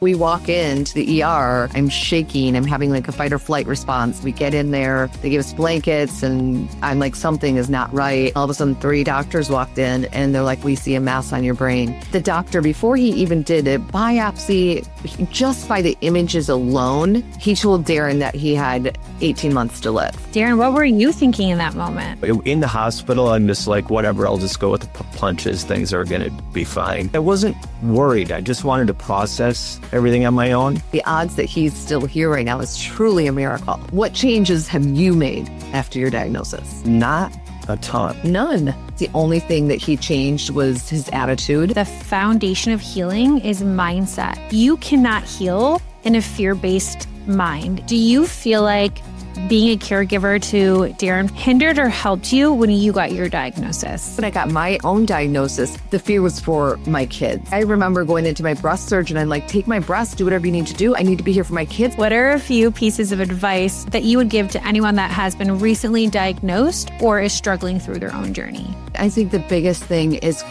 We walk into the ER, I'm shaking, I'm having like a fight or flight response. We get in there, they give us blankets, and I'm like, something is not right. All of a sudden, 3 doctors walked in and they're like, we see a mass on your brain. The doctor, before he even did a biopsy, just by the images alone, he told Darren that he had 18 months to live. Darren, what were you thinking in that moment? In the hospital, I'm just like, whatever, I'll just go with the punches. Things are going to be fine. I wasn't worried. I just wanted to process everything on my own. The odds that he's still here right now is truly a miracle. What changes have you made after your diagnosis? Not a ton. None. The only thing that he changed was his attitude. The foundation of healing is mindset. You cannot heal in a fear-based mind. Do you feel like being a caregiver to Darren hindered or helped you when you got your diagnosis? When I got my own diagnosis, the fear was for my kids. I remember going into my breast surgeon and like, take my breast, do whatever you need to do. I need to be here for my kids. What are a few pieces of advice that you would give to anyone that has been recently diagnosed or is struggling through their own journey? I think the biggest thing is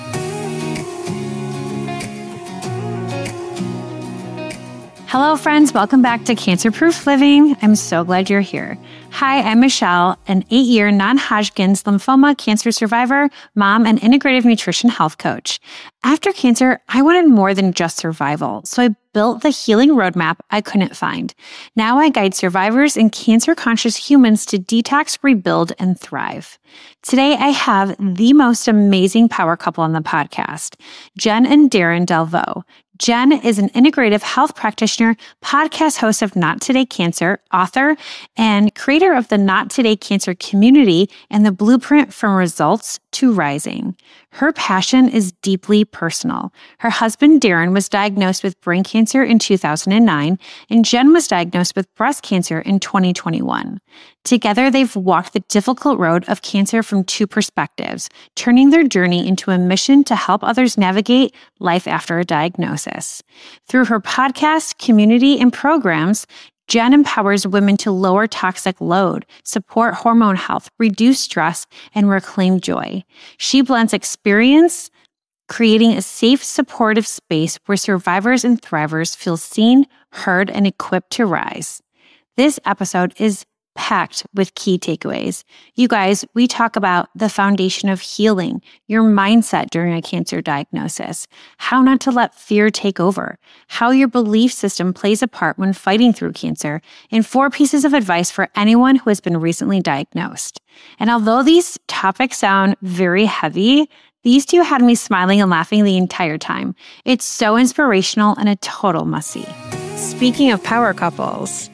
Hello, friends. Welcome back to Cancer Proof Living. I'm so glad you're here. Hi, I'm Michelle, an 8-year non-Hodgkin's lymphoma cancer survivor, mom, and integrative nutrition health coach. After cancer, I wanted more than just survival, so I built the healing roadmap I couldn't find. Now I guide survivors and cancer-conscious humans to detox, rebuild, and thrive. Today, I have the most amazing power couple on the podcast, Jen and Darren Delvaux. Jen is an integrative health practitioner, podcast host of Not Today Cancer, author, and creator of the Not Today Cancer community and the blueprint from results to rising. Her passion is deeply personal. Her husband, Darren, was diagnosed with brain cancer in 2009, and Jen was diagnosed with breast cancer in 2021. Together, they've walked the difficult road of cancer from 2 perspectives, turning their journey into a mission to help others navigate life after a diagnosis. Through her podcast, community, and programs, Jen empowers women to lower toxic load, support hormone health, reduce stress, and reclaim joy. She blends experience, creating a safe, supportive space where survivors and thrivers feel seen, heard, and equipped to rise. This episode is packed with key takeaways. You guys, we talk about the foundation of healing, your mindset during a cancer diagnosis, how not to let fear take over, how your belief system plays a part when fighting through cancer, and 4 pieces of advice for anyone who has been recently diagnosed. And although these topics sound very heavy, these 2 had me smiling and laughing the entire time. It's so inspirational and a total must-see. Speaking of power couples,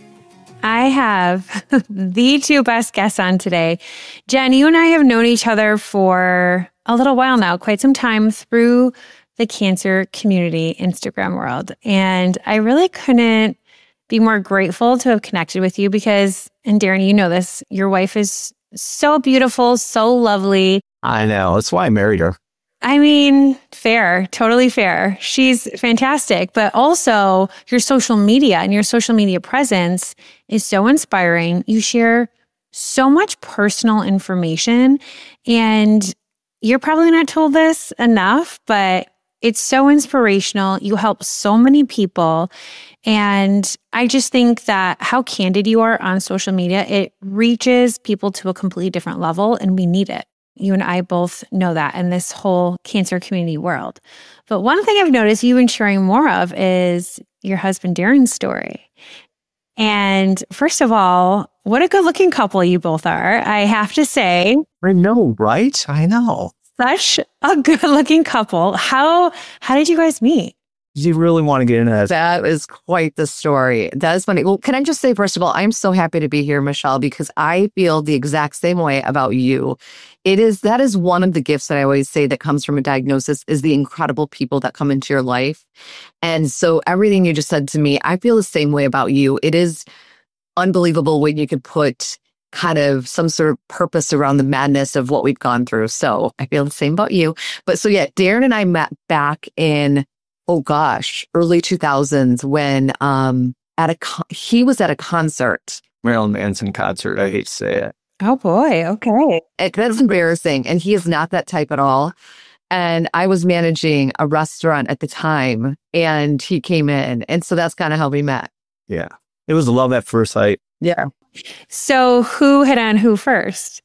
I have the 2 best guests on today. Jen, you and I have known each other for a little while now, quite some time through the cancer community Instagram world. And I really couldn't be more grateful to have connected with you because, and Darren, you know this, your wife is so beautiful, so lovely. I know. That's why I married her. I mean, fair, totally fair. She's fantastic, but also your social media and your social media presence is so inspiring. You share so much personal information, and you're probably not told this enough, but it's so inspirational. You help so many people. And I just think that how candid you are on social media, it reaches people to a completely different level, and we need it. You and I both know that in this whole cancer community world. But one thing I've noticed you've been sharing more of is your husband Darren's story. And first of all, what a good looking couple you both are. I have to say. I know, right? I know. Such a good looking couple. How did you guys meet? Do you really want to get into that? That is quite the story. That is funny. Well, can I just say, first of all, I'm so happy to be here, Michelle, because I feel the exact same way about you. That is one of the gifts that I always say that comes from a diagnosis is the incredible people that come into your life. And so everything you just said to me, I feel the same way about you. It is unbelievable when you could put kind of some sort of purpose around the madness of what we've gone through. So I feel the same about you. But so yeah, Darren and I met back in early 2000s when he was at a concert. Marilyn Manson concert. I hate to say it. Oh boy, okay. That's embarrassing. And he is not that type at all. And I was managing a restaurant at the time, and he came in. And so that's kind of how we met. Yeah. It was love at first sight. Yeah. So who hit on who first?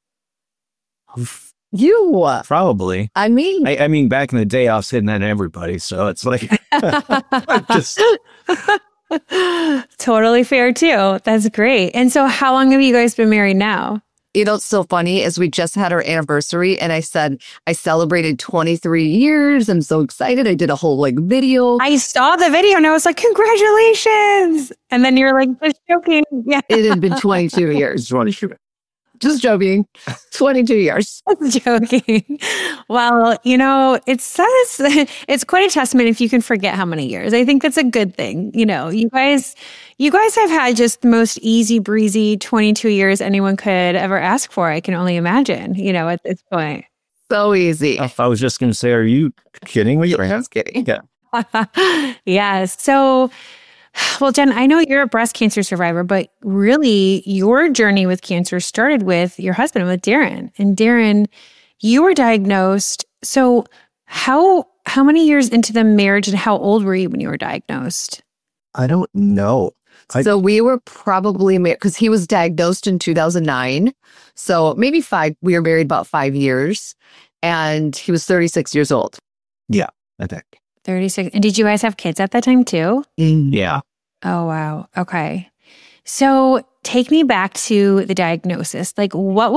You. Probably. I mean, I mean, back in the day, I was hitting on everybody. So it's like, just Totally fair too. That's great. And so how long have you guys been married now? it's so funny is we just had our anniversary, and I said I celebrated 23 years. I'm so excited. I did a whole video. I saw the video and I was like, congratulations. And then you're like, just joking. Yeah. It had been 22 years. Just joking. 22 years. Joking. Well, it's quite a testament if you can forget how many years. I think that's a good thing. You guys have had just the most easy breezy 22 years anyone could ever ask for. I can only imagine, at this point. So easy. I was just going to say, are you kidding me? I was kidding. Yeah. Yes. So, well, Jen, I know you're a breast cancer survivor, but really your journey with cancer started with your husband, with Darren. And Darren, you were diagnosed. So how many years into the marriage and how old were you when you were diagnosed? I don't know. So we were probably married because he was diagnosed in 2009. So maybe 5. We were married about 5 years, and he was 36 years old. Yeah, I think. 36. And did you guys have kids at that time too? Yeah. Oh, wow. Okay. So take me back to the diagnosis. Like let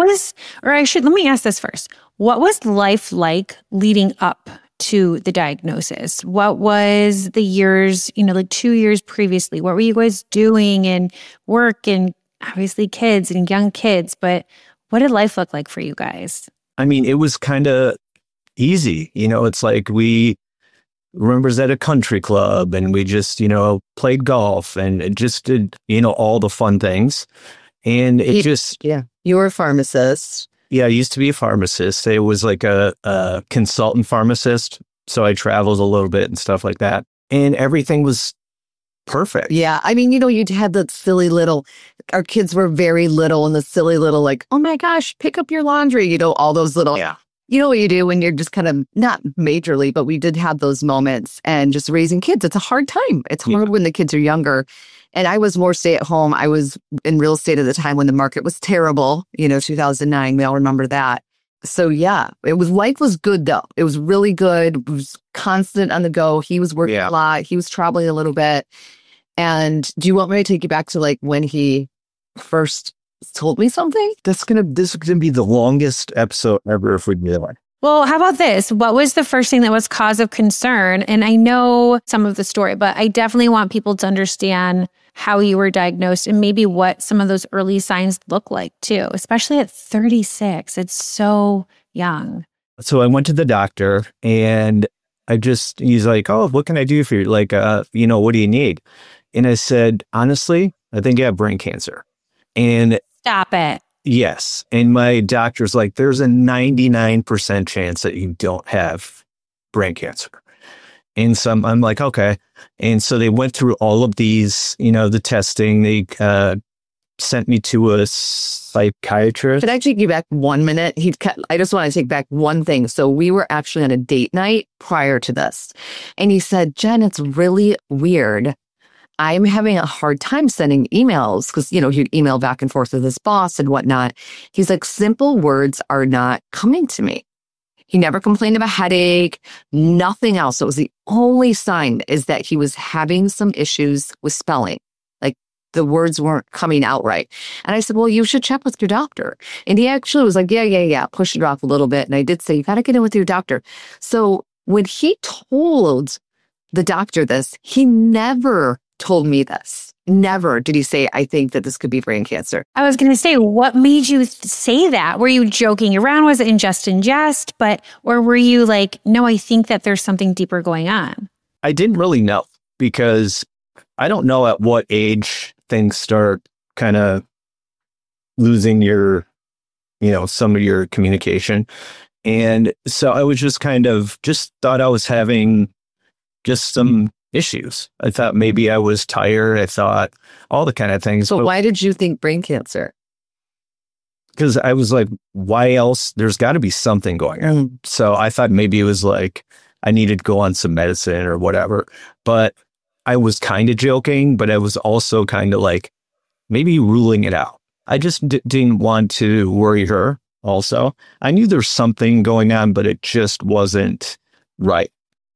me ask this first. What was life like leading up to the diagnosis? What was the years, 2 years previously? What were you guys doing and work and obviously kids and young kids? But what did life look like for you guys? I mean, it was kind of easy. It's like we was at a country club and we just, played golf and just did, all the fun things. And Yeah. You were a pharmacist. Yeah, I used to be a pharmacist. I was like a consultant pharmacist. So I traveled a little bit and stuff like that. And everything was perfect. Yeah. I mean, you'd had that silly little, our kids were very little, and the silly little, like, oh my gosh, pick up your laundry, all those little, Yeah. You know what you do when you're just kind of not majorly, but we did have those moments. And just raising kids, it's a hard time. It's hard when the kids are younger. And I was more stay at home. I was in real estate at the time when the market was terrible, 2009. We all remember that. So yeah, life was good though. It was really good. It was constant on the go. He was working a lot. He was traveling a little bit. And do you want me to take you back to like when he first told me something? This is gonna be the longest episode ever if we do that. Well, how about this? What was the first thing that was cause of concern? And I know some of the story, but I definitely want people to understand how you were diagnosed and maybe what some of those early signs look like too, especially at 36. It's so young. So I went to the doctor and he's like, oh, what can I do for you? Like, what do you need? And I said, honestly, I think I have brain cancer. And stop it. Yes. And my doctor's like, there's a 99% chance that you don't have brain cancer. And so I'm like, okay. And so they went through all of these, the testing. They sent me to a psychiatrist. Could I take you back 1 minute? I just want to take back one thing. So we were actually on a date night prior to this. And he said, Jen, it's really weird. I'm having a hard time sending emails because, he'd email back and forth with his boss and whatnot. He's like, simple words are not coming to me. He never complained of a headache, nothing else. It was the only sign is that he was having some issues with spelling. Like the words weren't coming out right. And I said, well, you should check with your doctor. And he actually was like, yeah, pushed it off a little bit. And I did say, you got to get in with your doctor. So when he told the doctor this, he never told me this. Never did he say, I think that this could be brain cancer. I was going to say, what made you say that? Were you joking around? Was it in jest? Or were you like, no, I think that there's something deeper going on? I didn't really know because I don't know at what age things start kind of losing your, some of your communication. And so I was just thought I was having just some issues. I thought maybe I was tired. I thought all the kind of things. So why did you think brain cancer? because I was like, why else? There's got to be something going on. So I thought maybe it was like I needed to go on some medicine or whatever. But I was kind of joking, but I was also kind of like maybe ruling it out. I just didn't want to worry her also. I knew there's something going on, but it just wasn't right.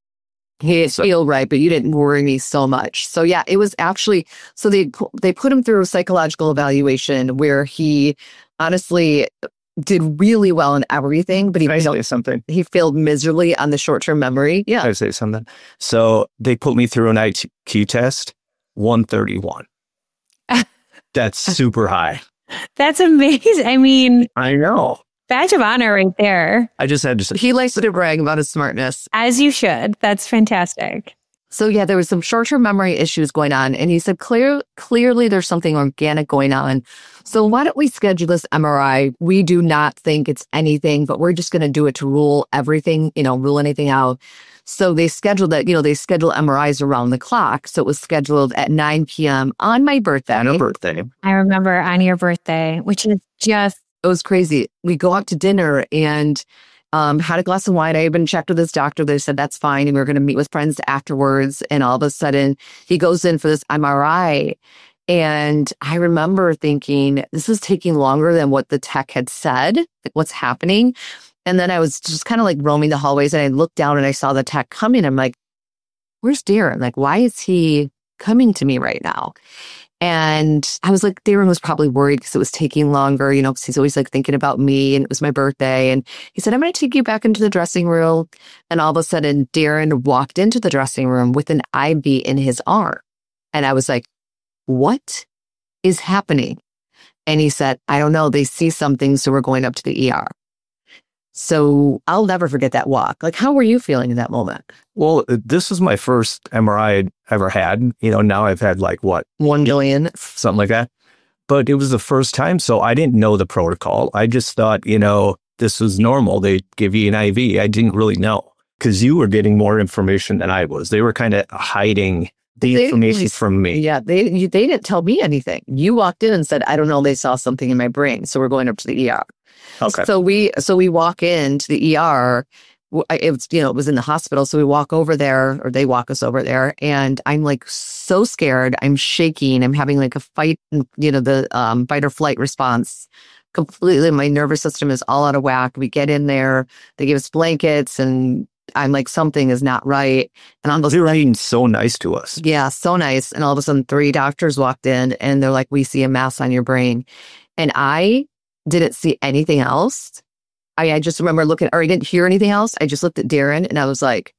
He didn't feel right, but you didn't worry me so much. So yeah, it was actually, so they put him through a psychological evaluation where he honestly did really well in everything, but Can I say something? he failed miserably on the short-term memory. Yeah. Can I say something? So they put me through an IQ test, 131. That's super high. That's amazing. I mean, I know. badge of honor right there. I just had to say, He likes to brag about his smartness. As you should. That's fantastic. So yeah, there was some short-term memory issues going on. And he said, clearly there's something organic going on. So why don't we schedule this MRI? We do not think it's anything, but we're just going to do it to rule everything, rule anything out. So they scheduled that, they schedule MRIs around the clock. So it was scheduled at 9 p.m. on my birthday. on her birthday. I remember on your birthday, which is just, It was crazy. We go out to dinner and had a glass of wine. I had been checked with his doctor. They said that's fine. And we were going to meet with friends afterwards. And all of a sudden, he goes in for this MRI. And I remember thinking, this is taking longer than what the tech had said, like what's happening. And then I was just kind of like roaming the hallways and I looked down and I saw the tech coming. I'm like, where's Darren? Like, why is he coming to me right now? And I was like, Darren was probably worried because it was taking longer, because he's always like thinking about me and it was my birthday. And he said, I'm going to take you back into the dressing room. And all of a sudden, Darren walked into the dressing room with an IV in his arm. And I was like, what is happening? And he said, I don't know. They see something. So we're going up to the ER. So I'll never forget that walk. Like, how were you feeling in that moment? Well, this was my first MRI I'd ever had. Now I've had like what? 1 million. Something like that. But it was the first time. So I didn't know the protocol. I just thought, this was normal. They give you an IV. I didn't really know because you were getting more information than I was. They were kind of hiding the information from me. Yeah, they didn't tell me anything. You walked in and said, I don't know, they saw something in my brain. So we're going up to the ER. Okay. So we walk into the ER. It was in the hospital. So we walk over there, or they walk us over there, and I'm like so scared. I'm shaking. I'm having like a fight. The fight or flight response. Completely, my nervous system is all out of whack. We get in there. They give us blankets, and I'm like, something is not right. And all of a sudden, They were being so nice to us. yeah, so nice. And all of a sudden, 3 doctors walked in, and they're like, we see a mass on your brain, and I didn't see anything else. I just remember I didn't hear anything else. I just looked at Darren and I was like,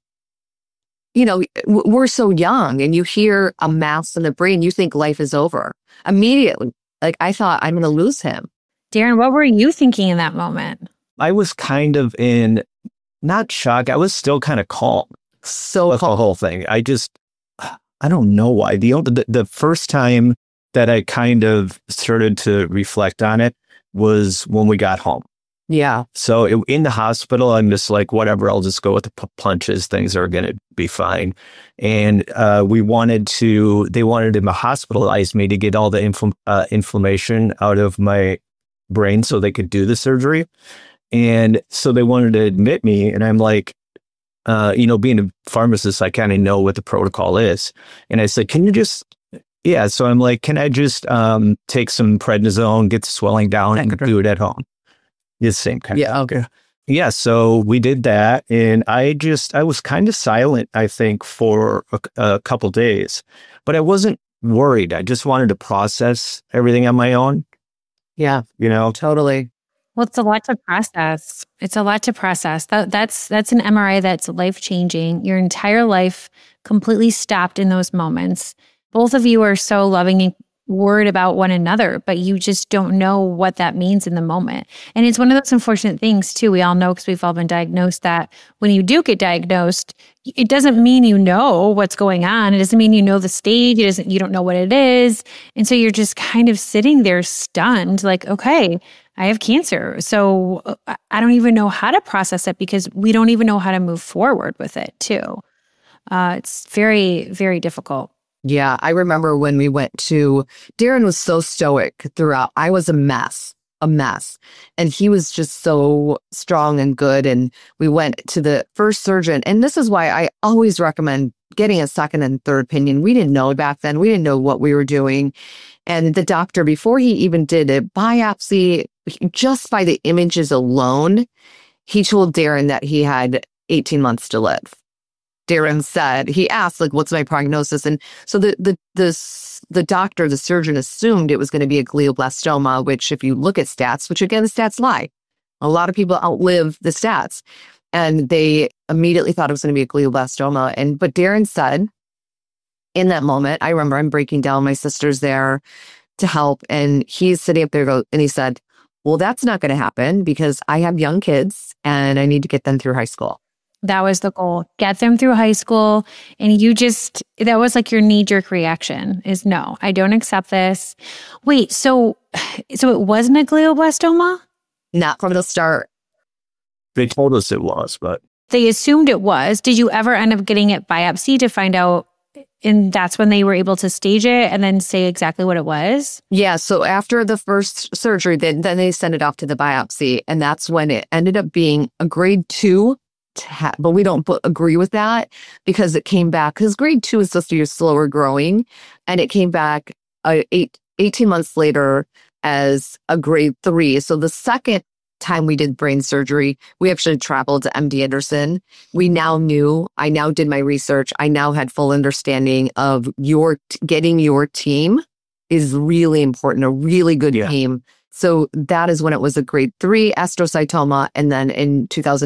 we're so young and you hear a mass in the brain, you think life is over immediately. Like I thought I'm going to lose him. Darren, what were you thinking in that moment? I was kind of in, not shock. I was still kind of calm. So With the whole thing. I don't know why. The first time that I kind of started to reflect on it was when we got home. yeah. So in the hospital, I'm just like, whatever, I'll just go with the punches. Things are going to be fine. And they wanted to hospitalize me to get all the inflammation out of my brain so they could do the surgery. And so they wanted to admit me. And I'm like, being a pharmacist, I kind of know what the protocol is. And I said, so I'm like, can I just take some prednisone, get the swelling down and do it at home? The same kind of. Yeah. Okay. Yeah. So we did that. And I was kind of silent, I think, for a couple days, but I wasn't worried. I just wanted to process everything on my own. Yeah. Totally. Well, it's a lot to process. It's a lot to process. That's an MRI that's life-changing. Your entire life completely stopped in those moments. Both of you are so loving and worried about one another, but you just don't know what that means in the moment. And it's one of those unfortunate things too. We all know because we've all been diagnosed that when you do get diagnosed, it doesn't mean you know what's going on. It doesn't mean you know the stage. You don't know what it is. And so you're just kind of sitting there stunned, like, okay, I have cancer. So I don't even know how to process it because we don't even know how to move forward with it too. It's very, very difficult. Yeah, I remember when we went to, Darren was so stoic throughout. I was a mess. a mess. And he was just so strong and good. And we went to the first surgeon. And this is why I always recommend getting a second and third opinion. We didn't know back then. We didn't know what we were doing. And the doctor, before he even did a biopsy, just by the images alone, he told Darren that he had 18 months to live. Darren said, he asked, like, what's my prognosis? And so the doctor, the surgeon, assumed it was going to be a glioblastoma, which if you look at stats, which again, the stats lie. A lot of people outlive the stats. And they immediately thought it was going to be a glioblastoma. But Darren said, in that moment, I remember I'm breaking down, my sister's there to help. And he's sitting up there and he said, well, that's not going to happen because I have young kids and I need to get them through high school. That was the goal. Get them through high school. And that was like your knee-jerk reaction is no, I don't accept this. Wait, so it wasn't a glioblastoma? Not from the start. They told us it was, but They assumed it was. Did you ever end up getting it biopsy to find out? And that's when they were able to stage it and then say exactly what it was? Yeah. So after the first surgery, then they sent it off to the biopsy. And that's when it ended up being a grade 2. But we don't agree with that because it came back, because grade 2 is supposed to be slower growing. And it came back 18 months later as a grade 3. So the second time we did brain surgery, we actually traveled to MD Anderson. I now did my research. I now had full understanding of getting your team is really important, a really good team. So that is when it was a grade 3 astrocytoma. And then in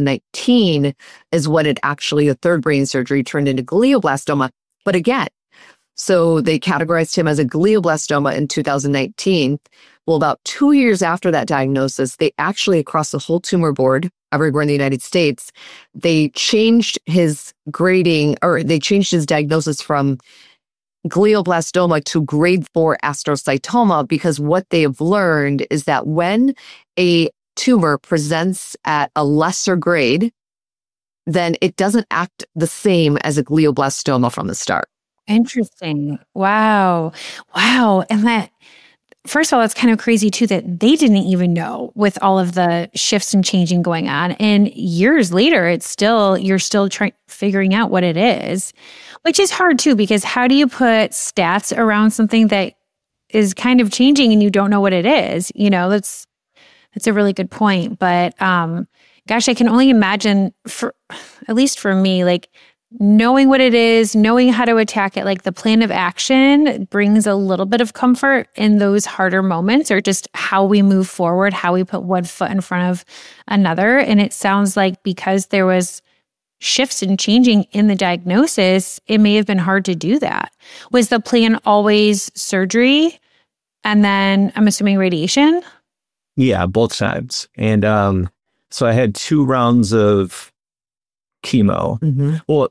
2019 is when the third brain surgery turned into glioblastoma. But again, so they categorized him as a glioblastoma in 2019. Well, about 2 years after that diagnosis, they actually, across the whole tumor board everywhere in the United States, they changed his grading, or they changed his diagnosis from glioblastoma to grade 4 astrocytoma, because what they have learned is that when a tumor presents at a lesser grade, then it doesn't act the same as a glioblastoma from the start. Interesting. Wow. And that, first of all, it's kind of crazy too that they didn't even know with all of the shifts and changing going on. And years later, you're still figuring out what it is, which is hard too, because how do you put stats around something that is kind of changing and you don't know what it is? That's a really good point. But gosh, I can only imagine, at least for me, like, knowing what it is, knowing how to attack it, like the plan of action brings a little bit of comfort in those harder moments, or just how we move forward, how we put one foot in front of another. And it sounds like because there was shifts and changing in the diagnosis, it may have been hard to do that. Was the plan always surgery and then I'm assuming radiation? yeah, both sides. And so I had 2 rounds of chemo. Mm-hmm. Well,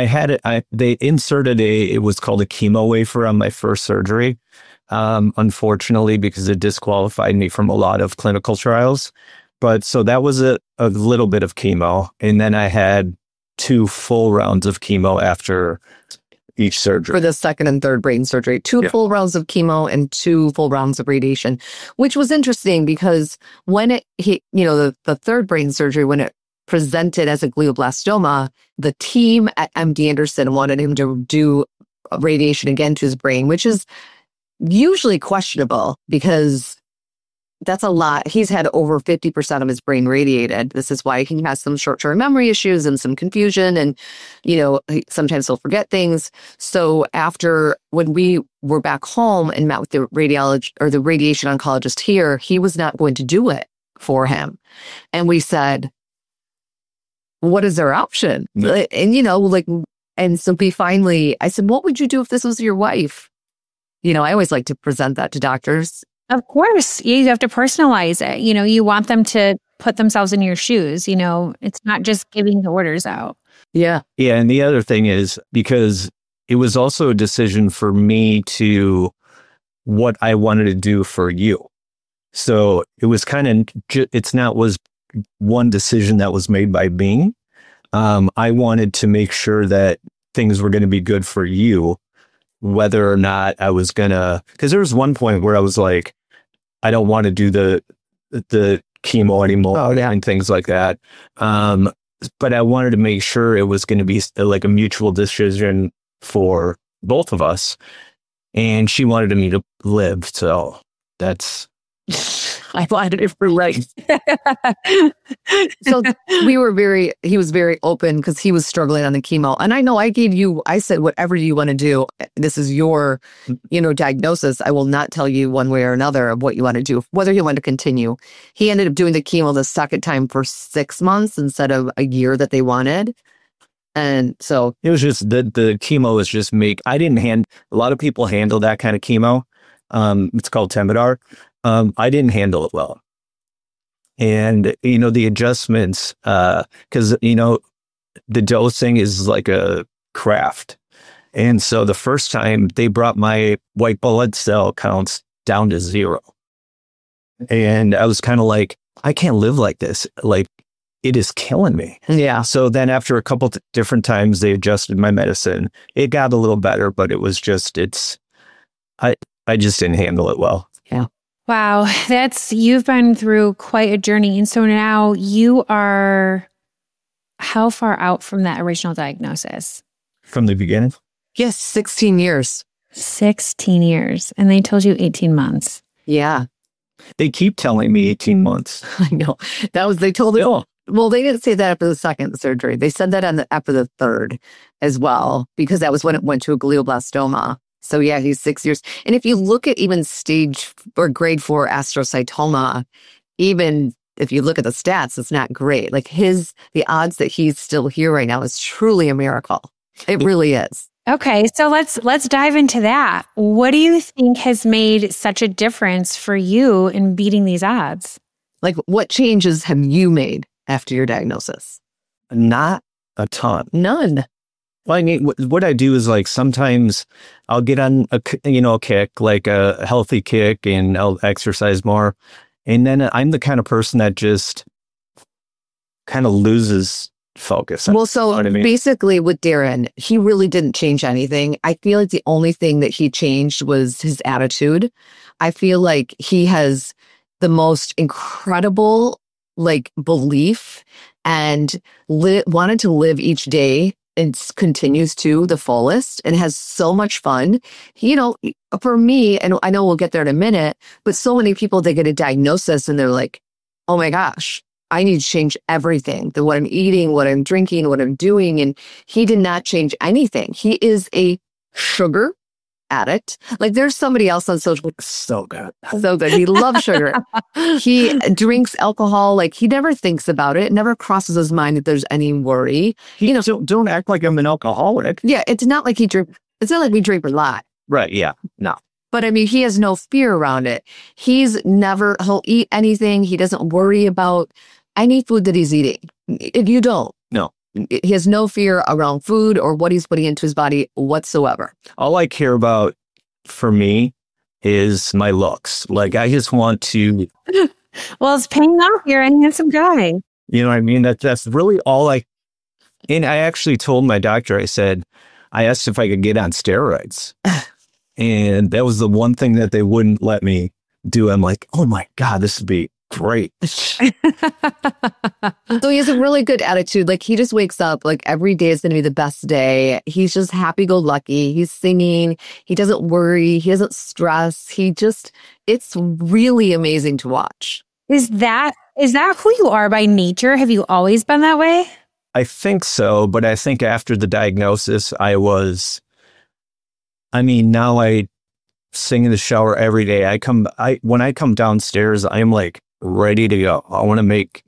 they inserted it was called a chemo wafer on my first surgery. Unfortunately, because it disqualified me from a lot of clinical trials. But so that was a little bit of chemo. And then I had 2 full rounds of chemo after each surgery. For the second and third brain surgery, 2 full rounds of chemo and 2 full rounds of radiation, which was interesting because when it hit, the third brain surgery, when it presented as a glioblastoma, the team at MD Anderson wanted him to do radiation again to his brain, which is usually questionable because that's a lot. He's had over 50% of his brain radiated. This is why he has some short-term memory issues and some confusion, and sometimes he'll forget things. So when we were back home and met with the radiologist or the radiation oncologist here, he was not going to do it for him. And we said, what is our option? And, and so I said, what would you do if this was your wife? I always like to present that to doctors. Of course, you have to personalize it. You want them to put themselves in your shoes. It's not just giving the orders out. Yeah. Yeah. And the other thing is, because it was also a decision for me to what I wanted to do for you. So it was was one decision that was made by me. I wanted to make sure that things were going to be good for you, whether or not I was going to, because there was one point where I was like, I don't want to do the chemo anymore Oh, yeah. and things like that. But I wanted to make sure it was going to be like a mutual decision for both of us. And she wanted me to live. So that's, I wanted it for life. So he was very open because he was struggling on the chemo. And I know I said, whatever you want to do, this is your, diagnosis. I will not tell you one way or another of what you want to do, whether you want to continue. He ended up doing the chemo the second time for 6 months instead of a year that they wanted. And so it was just the chemo was just a lot of people handle that kind of chemo. It's called Temodar. I didn't handle it well. And, the adjustments, because, the dosing is like a craft. And so the first time they brought my white blood cell counts down to 0. And I was kind of like, I can't live like this. Like, it is killing me. yeah. So then after a couple different times, they adjusted my medicine. It got a little better, but it was just, I just didn't handle it well. Yeah. Wow, you've been through quite a journey. And so now you are how far out from that original diagnosis? From the beginning? Yes, 16 years. 16 years. And they told you 18 months. Yeah. They keep telling me 18 months. I know. They told it. Well, they didn't say that after the second surgery. They said that after the third as well, because that was when it went to a glioblastoma. So yeah, he's 6 years. And if you look at even stage or grade 4 astrocytoma, even if you look at the stats, it's not great. Like the odds that he's still here right now is truly a miracle. It really is. Okay, so let's dive into that. What do you think has made such a difference for you in beating these odds? Like, what changes have you made after your diagnosis? Not a ton. None. Well, I mean, what I do is like sometimes I'll get on a kick, like a healthy kick, and I'll exercise more. And then I'm the kind of person that just kind of loses focus. Well, so basically with Darren, he really didn't change anything. I feel like the only thing that he changed was his attitude. I feel like he has the most incredible belief and wanted to live each day and continues to the fullest and has so much fun. For me, and I know we'll get there in a minute, but so many people, they get a diagnosis and they're like, oh my gosh, I need to change everything. What I'm eating, what I'm drinking, what I'm doing. And he did not change anything. He is a sugar addict. Like, there's somebody else on social. So good. So good. He loves sugar. He drinks alcohol. Like, he never thinks about it. It never crosses his mind that there's any worry. Don't act like I'm an alcoholic. Yeah. It's not like it's not like we drink a lot. Right. Yeah. No. But I mean, he has no fear around it. He'll eat anything. He doesn't worry about any food that he's eating. If you don't. No. He has no fear around food or what he's putting into his body whatsoever. All I care about for me is my looks. Like, I just want to. Well, it's paying off. You're a handsome guy. You know what I mean? That's really all and I actually told my doctor, I asked if I could get on steroids. And that was the one thing that they wouldn't let me do. I'm like, oh my God, this would be great. So he has a really good attitude. Like, he just wakes up, like, every day is going to be the best day. He's just happy-go-lucky. He's singing. He doesn't worry. He doesn't stress. It's really amazing to watch. Is that who you are by nature? Have you always been that way? I think so. But I think after the diagnosis, now I sing in the shower every day. When I come downstairs, I'm like ready to go. I want to make,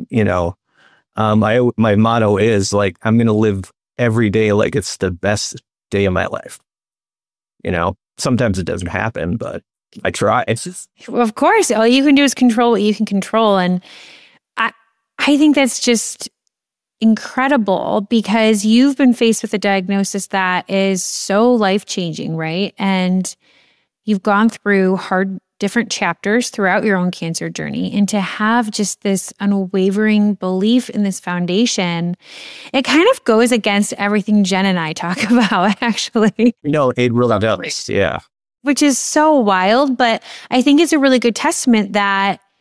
my motto is like, I'm going to live every day like it's the best day of my life. Sometimes it doesn't happen, but I try. It's just, of course, all you can do is control what you can control. And I think that's just incredible, because you've been faced with a diagnosis that is so life-changing, right? And you've gone through different chapters throughout your own cancer journey. And to have just this unwavering belief in this foundation, it kind of goes against everything Jen and I talk about, actually. it really does. Yeah. Which is so wild, but I think it's a really good testament that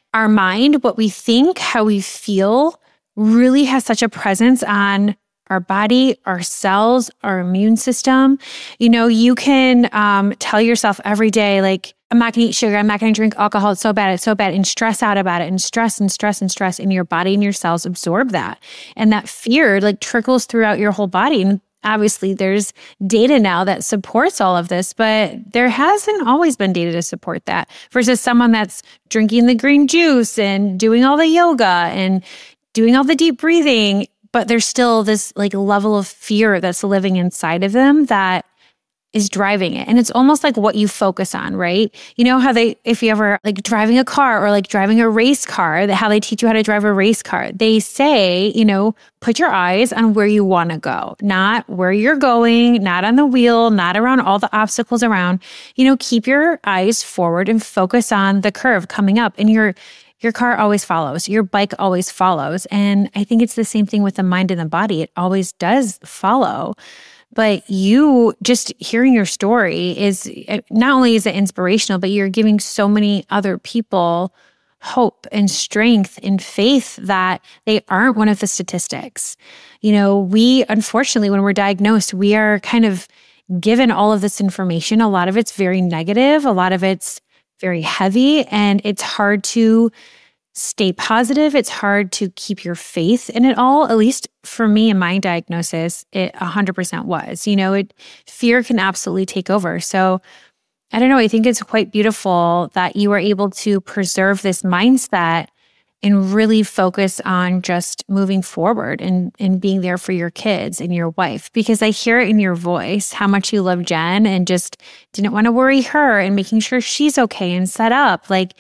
our mind, what we think, how we feel really has such a presence on our body, our cells, our immune system. You can tell yourself every day, like, I'm not going to eat sugar. I'm not going to drink alcohol. It's so bad. It's so bad. And stress out about it and stress and stress and stress. And your body and your cells absorb that. And that fear like trickles throughout your whole body. And obviously there's data now that supports all of this, but there hasn't always been data to support that versus someone that's drinking the green juice and doing all the yoga and doing all the deep breathing. But there's still this like level of fear that's living inside of them that is driving it. And it's almost like what you focus on, right? You know how if you ever like driving a car or like driving a race car, how they teach you how to drive a race car, they say, put your eyes on where you want to go, not where you're going, not on the wheel, not around all the obstacles around. Keep your eyes forward and focus on the curve coming up, and your car always follows. Your bike always follows. And I think it's the same thing with the mind and the body. It always does follow. But you just hearing your story is not only is it inspirational, but you're giving so many other people hope and strength and faith that they aren't one of the statistics. We, unfortunately, when we're diagnosed, we are kind of given all of this information. A lot of it's very negative. A lot of it's very heavy, and it's hard to stay positive. It's hard to keep your faith in it all. At least for me in my diagnosis, it 100% was. Fear can absolutely take over. So I don't know. I think it's quite beautiful that you were able to preserve this mindset and really focus on just moving forward and being there for your kids and your wife, because I hear it in your voice how much you love Jen and just didn't want to worry her and making sure she's okay and set up. Like,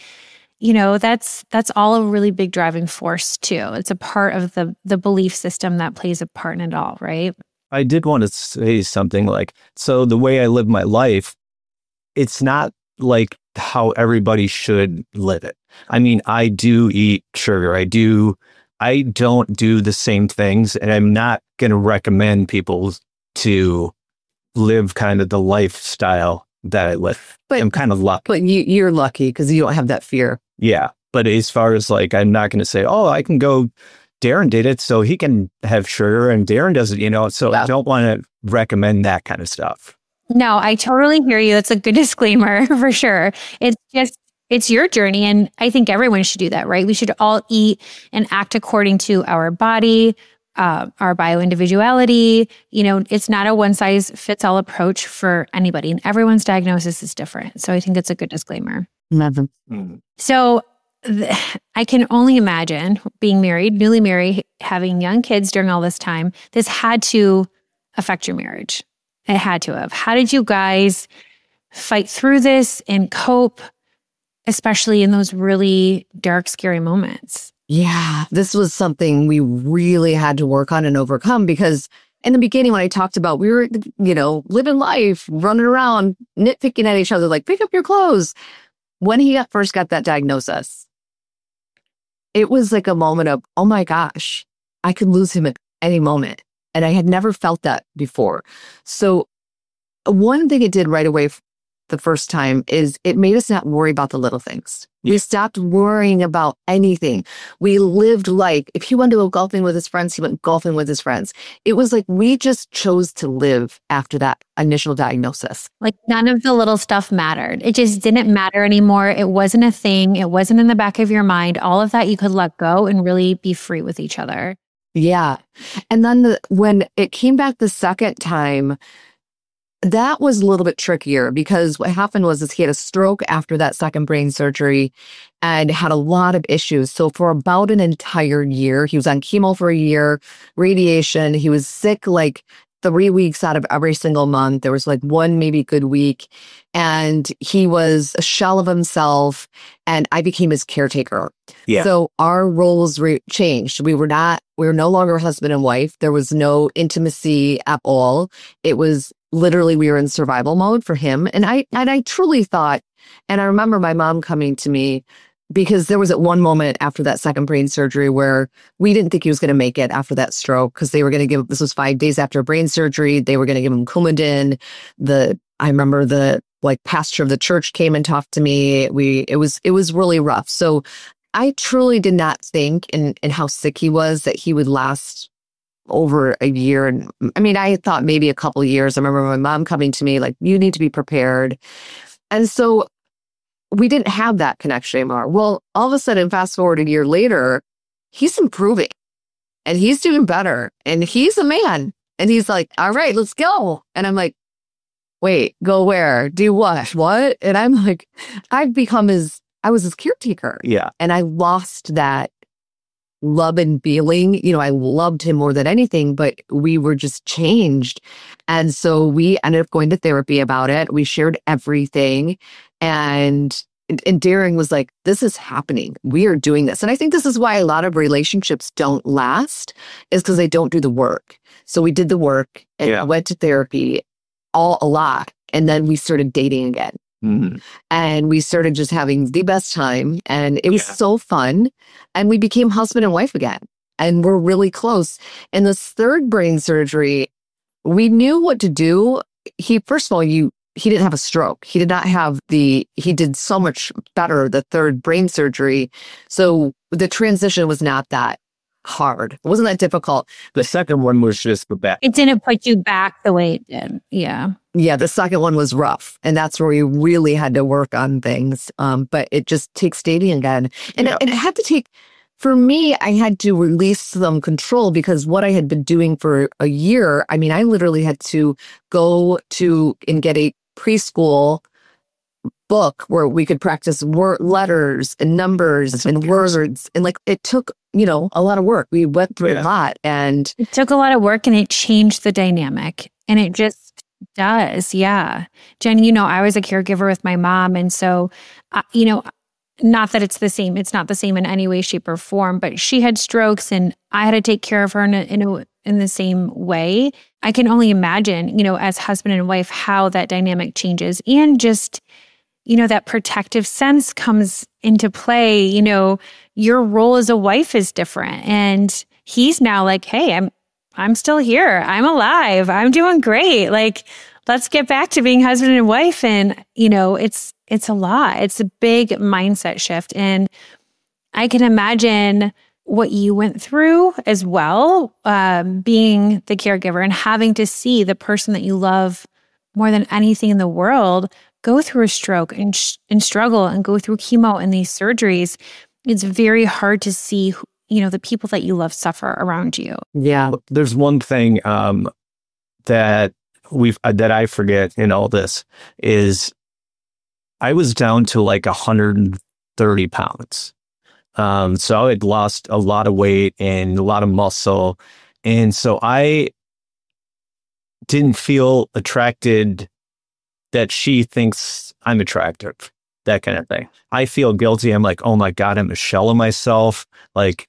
that's all a really big driving force too. It's a part of the belief system that plays a part in it all, right? I did want to say something like, so the way I live my life, it's not like how everybody should live it. I mean, I do eat sugar. I don't do the same things, and I'm not going to recommend people to live kind of the lifestyle that I live. But I'm kind of lucky. But you're lucky because you don't have that fear. Yeah. But as far as like, I'm not going to say, oh, I can go, Darren did it, so he can have sugar, and Darren doesn't, so yeah. I don't want to recommend that kind of stuff. No, I totally hear you. That's a good disclaimer for sure. It's your journey. And I think everyone should do that, right? We should all eat and act according to our body, our bioindividuality. It's not a one size fits all approach for anybody, and everyone's diagnosis is different. So I think it's a good disclaimer. So I can only imagine being married, newly married, having young kids during all this time. This had to affect your marriage. It had to have. How did you guys fight through this and cope, especially in those really dark, scary moments? Yeah, this was something we really had to work on and overcome, because in the beginning, when I talked about, we were, living life, running around, nitpicking at each other, like, pick up your clothes. When he first got that diagnosis, it was like a moment of, oh my gosh, I could lose him at any moment. And I had never felt that before. So one thing it did right away the first time is it made us not worry about the little things. We stopped worrying about anything. We lived like, if he wanted to go golfing with his friends, he went golfing with his friends. It was like we just chose to live after that initial diagnosis. Like none of the little stuff mattered. It just didn't matter anymore. It wasn't a thing. It wasn't in the back of your mind. All of that you could let go and really be free with each other. Yeah. And then when it came back the second time, that was a little bit trickier, because what happened was he had a stroke after that second brain surgery and had a lot of issues. So for about an entire year, he was on chemo for a year, radiation. He was sick like 3 weeks out of every single month. There was like one maybe good week, and he was a shell of himself, and I became his caretaker. Yeah. So our roles changed. We were no longer husband and wife. There was no intimacy at all. It was literally, we were in survival mode for him. And I truly thought, and I remember my mom coming to me, because there was at one moment after that second brain surgery where we didn't think he was going to make it after that stroke, because they were going to this was 5 days after brain surgery. They were going to give him Coumadin. I remember the pastor of the church came and talked to me. It was really rough. So I truly did not think in how sick he was that he would last over a year. And I mean, I thought maybe a couple of years. I remember my mom coming to me like, you need to be prepared. And so we didn't have that connection anymore. Well, all of a sudden, fast forward a year later, he's improving and he's doing better and he's a man. And he's like, all right, let's go. And I'm like, wait, go where? Do what? What? And I'm like, I was his caretaker. Yeah. And I lost that love and feeling. You know, I loved him more than anything, but we were just changed. And so we ended up going to therapy about it. We shared everything. And Darren was like, this is happening. We are doing this. And I think this is why a lot of relationships don't last, is because they don't do the work. So we did the work and went to therapy a lot. And then we started dating again. Mm-hmm. And we started just having the best time. And it was so fun. And we became husband and wife again. And we're really close. And this third brain surgery, we knew what to do. First of all, he didn't have a stroke. He did so much better, the third brain surgery. So the transition was not that hard. It wasn't that difficult. The second one was just the back. It didn't put you back the way it did. Yeah. Yeah, the second one was rough. And that's where we really had to work on things. But it just takes dating again. And it had to take, for me, I had to release some control because what I had been doing for a year, I mean, I literally had to go to and get a preschool book where we could practice letters and numbers and words. And like, it took, a lot of work. We went through a lot and it took a lot of work and it changed the dynamic and it just does. Yeah. Jen, I was a caregiver with my mom. And so, not that it's the same. It's not the same in any way, shape or form, but she had strokes and I had to take care of her in the same way. I can only imagine, as husband and wife, how that dynamic changes and just, that protective sense comes into play. Your role as a wife is different. And he's now like, hey, I'm still here. I'm alive. I'm doing great. Like, let's get back to being husband and wife. And, it's a lot. It's a big mindset shift. And I can imagine what you went through as well, being the caregiver and having to see the person that you love more than anything in the world go through a stroke and struggle and go through chemo and these surgeries. It's very hard to see, the people that you love suffer around you. Yeah. There's one thing that I forget in all this is I was down to like 130 pounds. So I had lost a lot of weight and a lot of muscle. And so I didn't feel attracted that she thinks I'm attractive, that kind of thing. I feel guilty. I'm like, oh my God, I'm a shell of myself. Like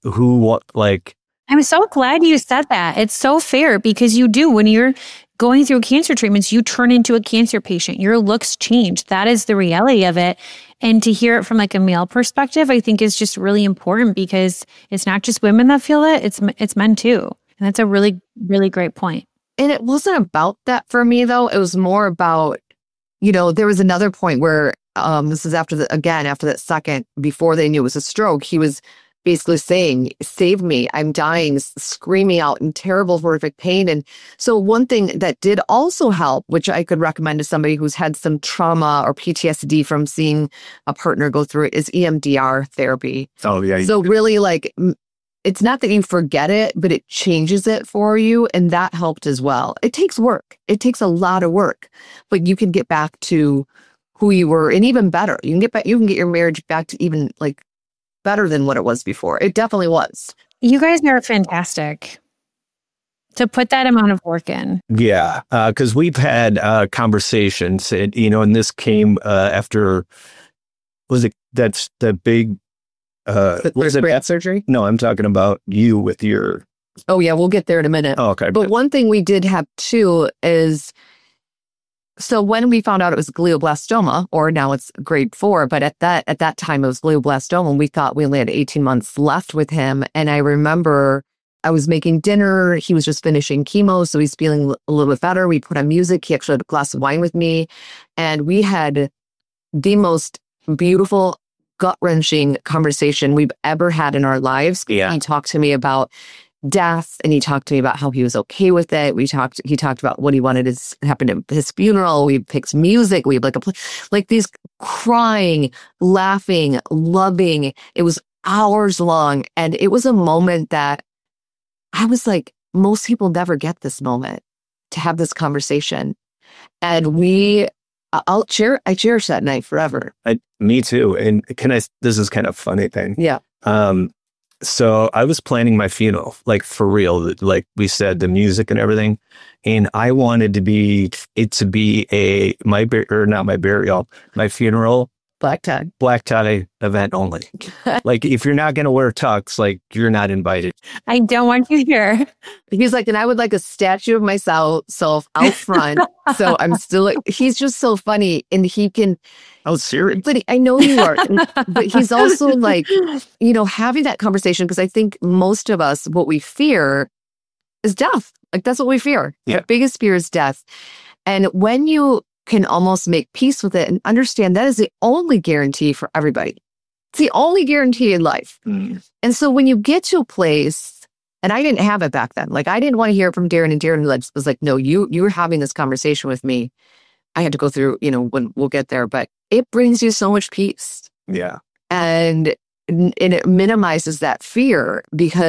I'm so glad you said that. It's so fair because you do. When you're going through cancer treatments, you turn into a cancer patient. Your looks change. That is the reality of it. And to hear it from like a male perspective, I think is just really important because it's not just women that feel it, it's men too. And that's a really, really great point. And it wasn't about that for me though. It was more about, there was another point where this is after that second, before they knew it was a stroke, he was basically saying, save me, I'm dying, screaming out in terrible, horrific pain. And so one thing that did also help, which I could recommend to somebody who's had some trauma or PTSD from seeing a partner go through it, is EMDR therapy. Oh, yeah. So really it's not that you forget it, but it changes it for you. And that helped as well. It takes work. It takes a lot of work, but you can get back to who you were and even better. You can get your marriage back to even like better than what it was before. It definitely was. You guys are fantastic to put that amount of work in. Yeah, because we've had conversations, and this came after, that's the big... was it brain surgery? No, I'm talking about you with your... Oh yeah, we'll get there in a minute. Oh, okay. But one thing we did have too is, so when we found out it was glioblastoma, or now it's grade 4, but at that time it was glioblastoma, and we thought we only had 18 months left with him. And I remember I was making dinner. He was just finishing chemo, so he's feeling a little bit better. We put on music. He actually had a glass of wine with me, and we had the most beautiful gut-wrenching conversation we've ever had in our lives. Yeah. He talked to me about death, and he talked to me about how he was okay with it. He talked about what he wanted to happen at his funeral. We picked music. We had like these crying, laughing, loving. It was hours long. And it was a moment that I was like, most people never get this moment to have this conversation. And I cherish that night forever. Me too. And this is kind of funny thing. Yeah. So I was planning my funeral, like for real, like we said, the music and everything. And I wanted my funeral, Black tie event only. Like if you're not going to wear tux, like you're not invited. I don't want you here. He's like, and I would like a statue of myself out front. So I'm still, he's just so funny. And he can, I was serious. but I know you are, but he's also like, having that conversation, because I think most of us, what we fear is death. Like that's what we fear. Yeah. Our biggest fear is death. And when you can almost make peace with it and understand that is the only guarantee for everybody. It's the only guarantee in life. Mm. And so when you get to a place, and I didn't have it back then, like I didn't want to hear it from Darren, and Darren was like, no, you were having this conversation with me. I had to go through, when we'll get there, but it brings you so much peace. Yeah. And it minimizes that fear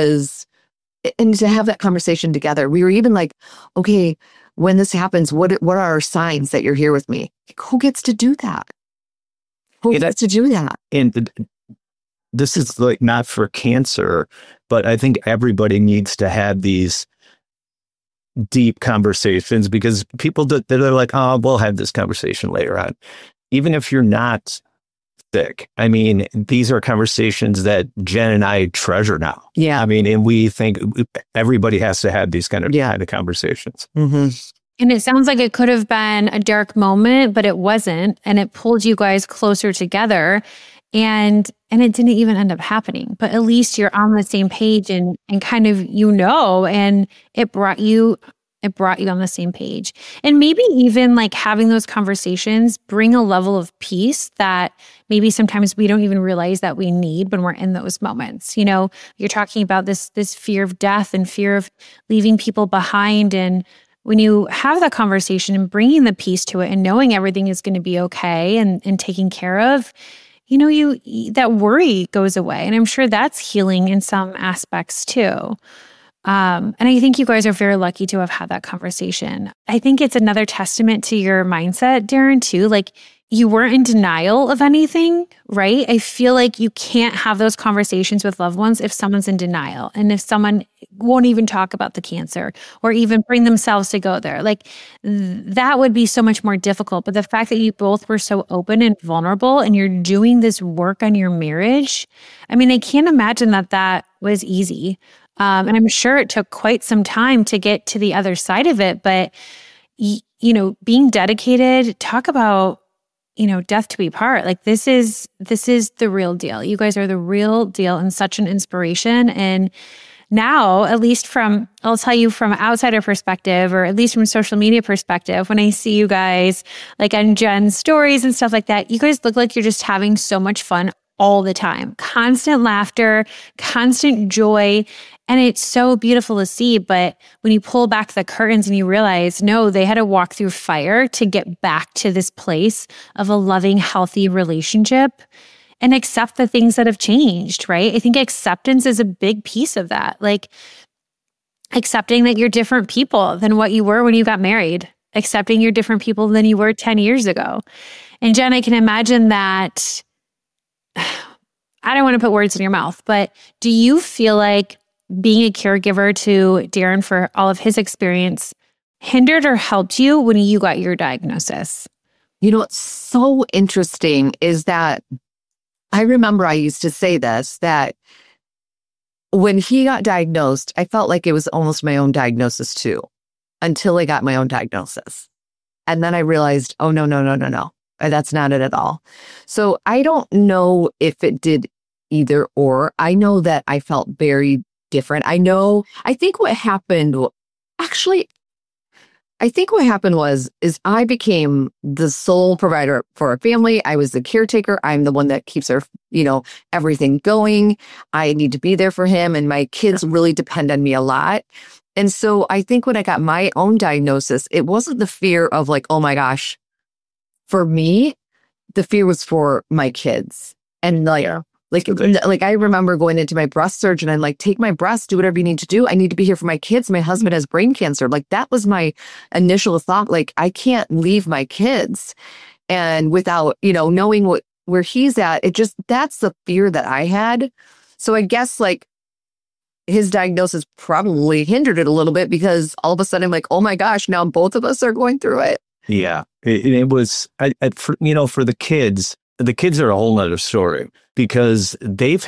and to have that conversation together, we were even like, okay, when this happens, what are our signs that you're here with me? Who gets to do that? Who gets to do that? And this is like not for cancer, but I think everybody needs to have these deep conversations, because people they're like, oh, we'll have this conversation later on. Even if you're not sick. I mean, these are conversations that Jen and I treasure now. Yeah. I mean, and we think everybody has to have these kind of conversations. Mm-hmm. And it sounds like it could have been a dark moment, but it wasn't. And it pulled you guys closer together. And it didn't even end up happening. But at least you're on the same page and kind of, and it brought you on the same page. And maybe even like having those conversations bring a level of peace that maybe sometimes we don't even realize that we need when we're in those moments. You're talking about this fear of death and fear of leaving people behind. And when you have that conversation and bringing the peace to it and knowing everything is going to be okay and taken care of, that worry goes away. And I'm sure that's healing in some aspects too. And I think you guys are very lucky to have had that conversation. I think it's another testament to your mindset, Darren, too. Like you weren't in denial of anything, right? I feel like you can't have those conversations with loved ones if someone's in denial and if someone won't even talk about the cancer or even bring themselves to go there. Like that would be so much more difficult. But the fact that you both were so open and vulnerable and you're doing this work on your marriage, I mean, I can't imagine that was easy. And I'm sure it took quite some time to get to the other side of it. But, being dedicated, talk about, death to be part. Like this is the real deal. You guys are the real deal and such an inspiration. And now, at least I'll tell you from an outsider perspective, or at least from social media perspective, when I see you guys like on Jen's stories and stuff like that, you guys look like you're just having so much fun all the time. Constant laughter, constant joy. And it's so beautiful to see. But when you pull back the curtains and you realize, no, they had to walk through fire to get back to this place of a loving, healthy relationship and accept the things that have changed, right? I think acceptance is a big piece of that. Like accepting that you're different people than what you were when you got married, accepting you're different people than you were 10 years ago. And Jen, I can imagine that, I don't want to put words in your mouth, but do you feel like being a caregiver to Darren for all of his experience hindered or helped you when you got your diagnosis? What's so interesting is that I remember I used to say this, that when he got diagnosed, I felt like it was almost my own diagnosis too, until I got my own diagnosis. And then I realized, oh, no. That's not it at all. So I don't know if it did either or. I know that I felt very different. I think what happened, actually, I think what happened is I became the sole provider for our family. I was the caretaker. I'm the one that keeps our, everything going. I need to be there for him, and my kids really depend on me a lot. And so I think when I got my own diagnosis, it wasn't the fear of like, oh my gosh, for me, the fear was for my kids. And like I remember going into my breast surgeon and like, take my breast, do whatever you need to do. I need to be here for my kids. My husband has brain cancer. Like that was my initial thought. Like I can't leave my kids. And without, knowing where he's at, that's the fear that I had. So I guess like his diagnosis probably hindered it a little bit because all of a sudden I'm like, oh my gosh, now both of us are going through it. Yeah. It was, for the kids are a whole nother story because they've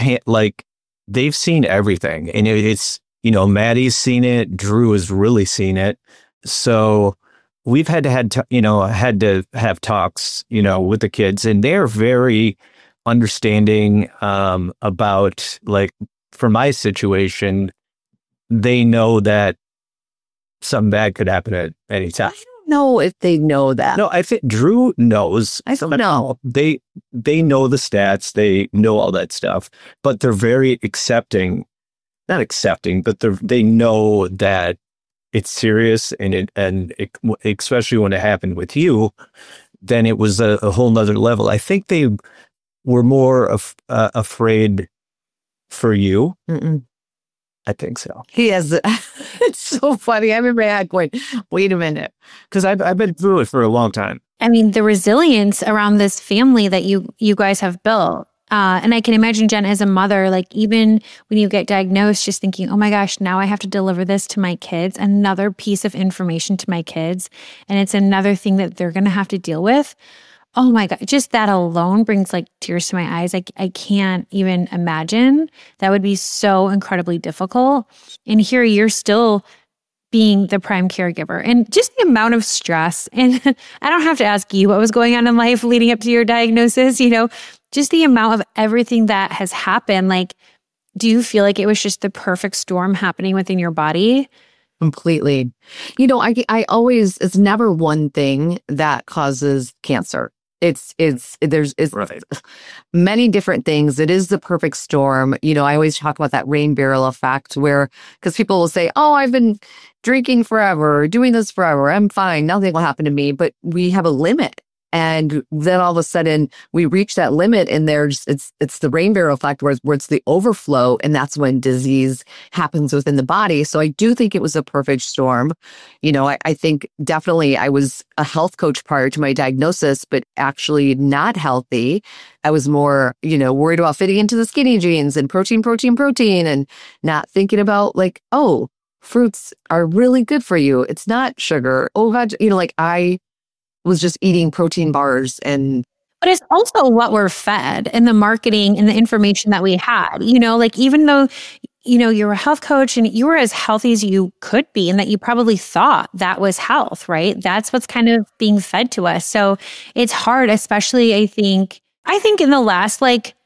seen everything, and it's, Maddie's seen it. Drew has really seen it. So we've had to have talks, with the kids, and they're very understanding, about like, for my situation, they know that something bad could happen at any time. I don't know if they know that. No, I think Drew knows. I don't know. They know the stats. They know all that stuff, but they're very not accepting, but they know that it's serious, and especially when it happened with you, then it was a whole nother level. I think they were more afraid for you. Mm-mm. I think so. He has. It's so funny. I remember I going, wait a minute. Because I've been through it for a long time. I mean, the resilience around this family that you guys have built. And I can imagine, Jen, as a mother, like even when you get diagnosed, just thinking, oh my gosh, now I have to deliver this to my kids, another piece of information to my kids. And it's another thing that they're going to have to deal with. Oh my God, just that alone brings like tears to my eyes. I can't even imagine. That would be so incredibly difficult. And here you're still being the prime caregiver, and just the amount of stress. And I don't have to ask you what was going on in life leading up to your diagnosis, just the amount of everything that has happened. Like, do you feel like it was just the perfect storm happening within your body? Completely. I always, it's never one thing that causes cancer. It's Right. Many different things. It is the perfect storm. I always talk about that rain barrel effect because people will say, oh, I've been drinking forever, doing this forever. I'm fine. Nothing will happen to me. But we have a limit. And then all of a sudden we reach that limit, and it's the rain barrel effect where it's the overflow, and that's when disease happens within the body. So I do think it was a perfect storm. I think definitely I was a health coach prior to my diagnosis, but actually not healthy. I was more, worried about fitting into the skinny jeans and protein, and not thinking about like, oh, fruits are really good for you. It's not sugar. Oh God, I was just eating protein bars. But it's also what we're fed and the marketing and the information that we had, like even though, you're a health coach and you were as healthy as you could be, and that you probably thought that was health, right? That's what's kind of being fed to us. So it's hard, especially I think in the last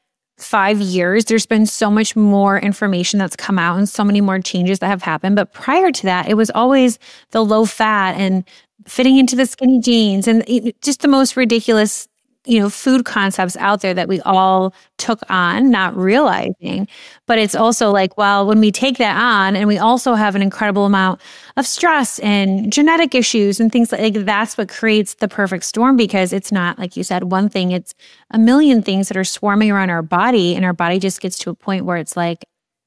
5 years, there's been so much more information that's come out and so many more changes that have happened. But prior to that, it was always the low fat and fitting into the skinny jeans and just the most ridiculous, food concepts out there that we all took on, not realizing. But it's also like, well, when we take that on and we also have an incredible amount of stress and genetic issues and things like that's what creates the perfect storm, because it's not, like you said, one thing, it's a million things that are swarming around our body, and our body just gets to a point where it's like,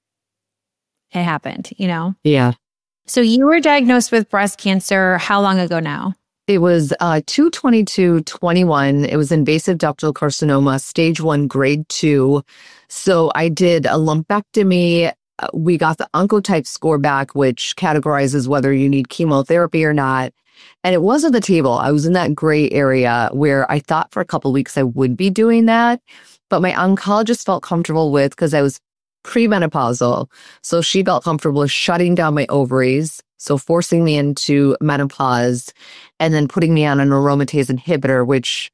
it happened, Yeah. So you were diagnosed with breast cancer how long ago now? It was 2/22/21. It was invasive ductal carcinoma, stage 1, grade 2. So I did a lumpectomy. We got the Oncotype score back, which categorizes whether you need chemotherapy or not. And it was on the table. I was in that gray area where I thought for a couple of weeks I would be doing that. But my oncologist felt comfortable with, because I was premenopausal. So she felt comfortable shutting down my ovaries, so forcing me into menopause, and then putting me on an aromatase inhibitor, which,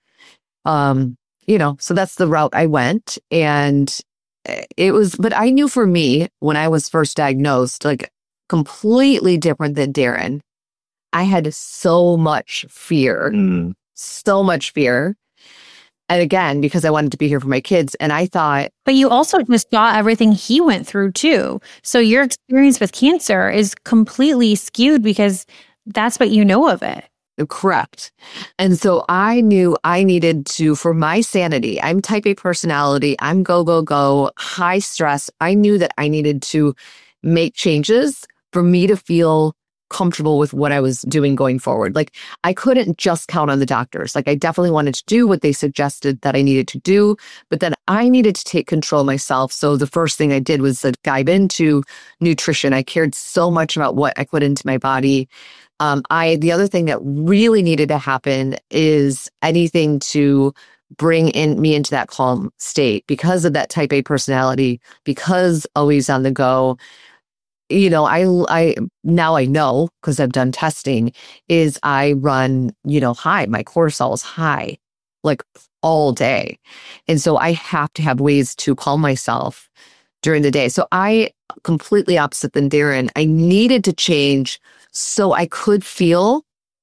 so that's the route I went. And but I knew for me, when I was first diagnosed, like completely different than Darren. I had so much fear, so much fear. And again, because I wanted to be here for my kids. And I thought. But you also just saw everything he went through too. So your experience with cancer is completely skewed because that's what you know of it. Correct. And so I knew I needed to, for my sanity, I'm type A personality, I'm go, go, go, high stress. I knew that I needed to make changes for me to feel comfortable with what I was doing going forward. Like I couldn't just count on the doctors. Like I definitely wanted to do what they suggested that I needed to do, but then I needed to take control myself. So the first thing I did was dive into nutrition. I cared so much about what I put into my body. The other thing that really needed to happen is anything to bring me into that calm state because of that type A personality, because always on the go. You know, I now I know because I've done testing is I run, high. My cortisol is high, like all day. And so I have to have ways to calm myself during the day. So I completely opposite than Darren. I needed to change so I could feel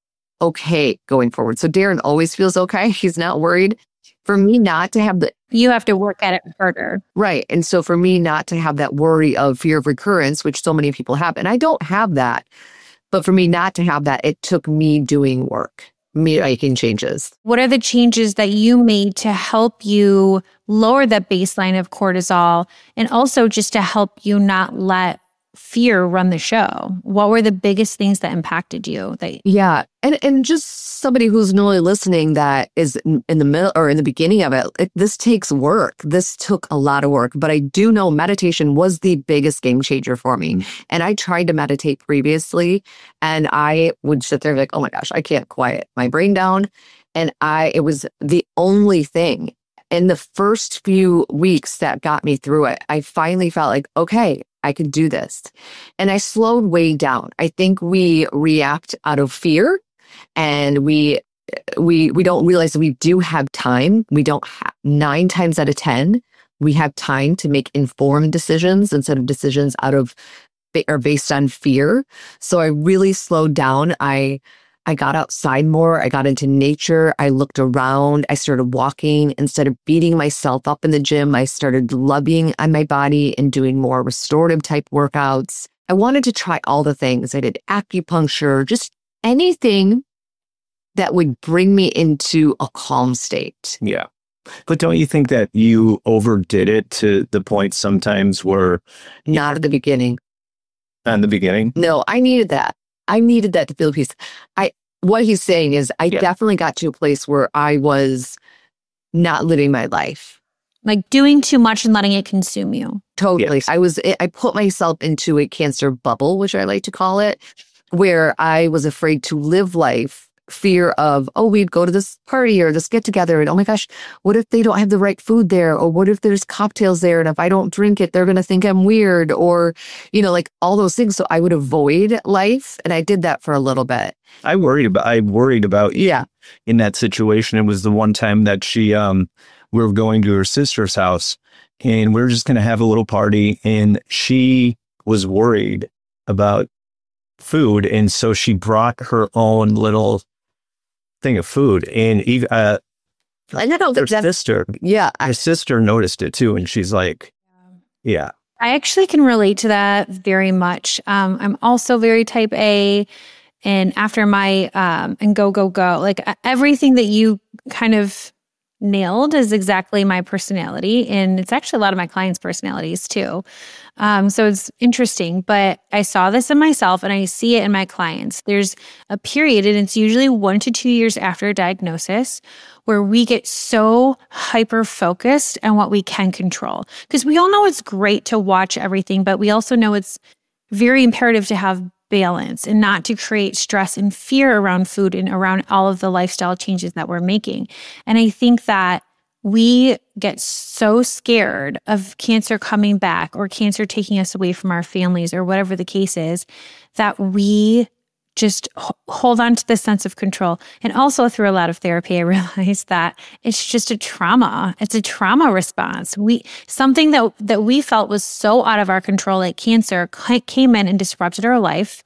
okay going forward. So Darren always feels okay. He's not worried. For me not to have you have to work at it harder. Right. And so for me not to have that worry of fear of recurrence, which so many people have, and I don't have that, but for me not to have that, it took me doing work, me making changes. What are the changes that you made to help you lower the baseline of cortisol and also just to help you not let fear run the show? What were the biggest things that impacted you? Yeah. And just somebody who's newly listening that is in the middle or in the beginning of it, this takes work. This took a lot of work, but I do know meditation was the biggest game changer for me. And I tried to meditate previously and I would sit there like, oh my gosh, I can't quiet my brain down. And it was the only thing in the first few weeks that got me through it. I finally felt like, okay, I could do this. And I slowed way down. I think we react out of fear and we don't realize that we do have time. We don't have 9 times out of 10, we have time to make informed decisions instead of decisions based on fear. So I really slowed down. I got outside more. I got into nature. I looked around. I started walking. Instead of beating myself up in the gym, I started loving on my body and doing more restorative type workouts. I wanted to try all the things. I did acupuncture, just anything that would bring me into a calm state. Yeah. But don't you think that you overdid it to the point sometimes where... Not at the beginning. Not in the beginning? No, I needed that. I needed that to feel peace. What he's saying is I definitely got to a place where I was not living my life. Like doing too much and letting it consume you. Totally. Yes. I put myself into a cancer bubble, which I like to call it, where I was afraid to live life. Fear of, we'd go to this party or this get together and oh my gosh, what if they don't have the right food there? Or what if there's cocktails there and if I don't drink it, they're going to think I'm weird or, like all those things. So I would avoid life. And I did that for a little bit. I worried about in that situation. It was the one time that we were going to her sister's house and we were just going to have a little party and she was worried about food. And so she brought her own little thing of food and even I know her sister noticed it too and she's like I actually can relate to that very much. I'm also very type A, and after my and go like everything that you kind of nailed is exactly my personality, and it's actually a lot of my clients' personalities too. So it's interesting, but I saw this in myself and I see it in my clients. There's a period, and it's usually 1 to 2 years after a diagnosis, where we get so hyper-focused on what we can control. Because we all know it's great to watch everything, but we also know it's very imperative to have balance and not to create stress and fear around food and around all of the lifestyle changes that we're making. And I think that we get so scared of cancer coming back or cancer taking us away from our families or whatever the case is, that we just hold on to this sense of control. And also through a lot of therapy, I realized that it's just a trauma. It's a trauma response. Something that we felt was so out of our control, like cancer, came in and disrupted our life.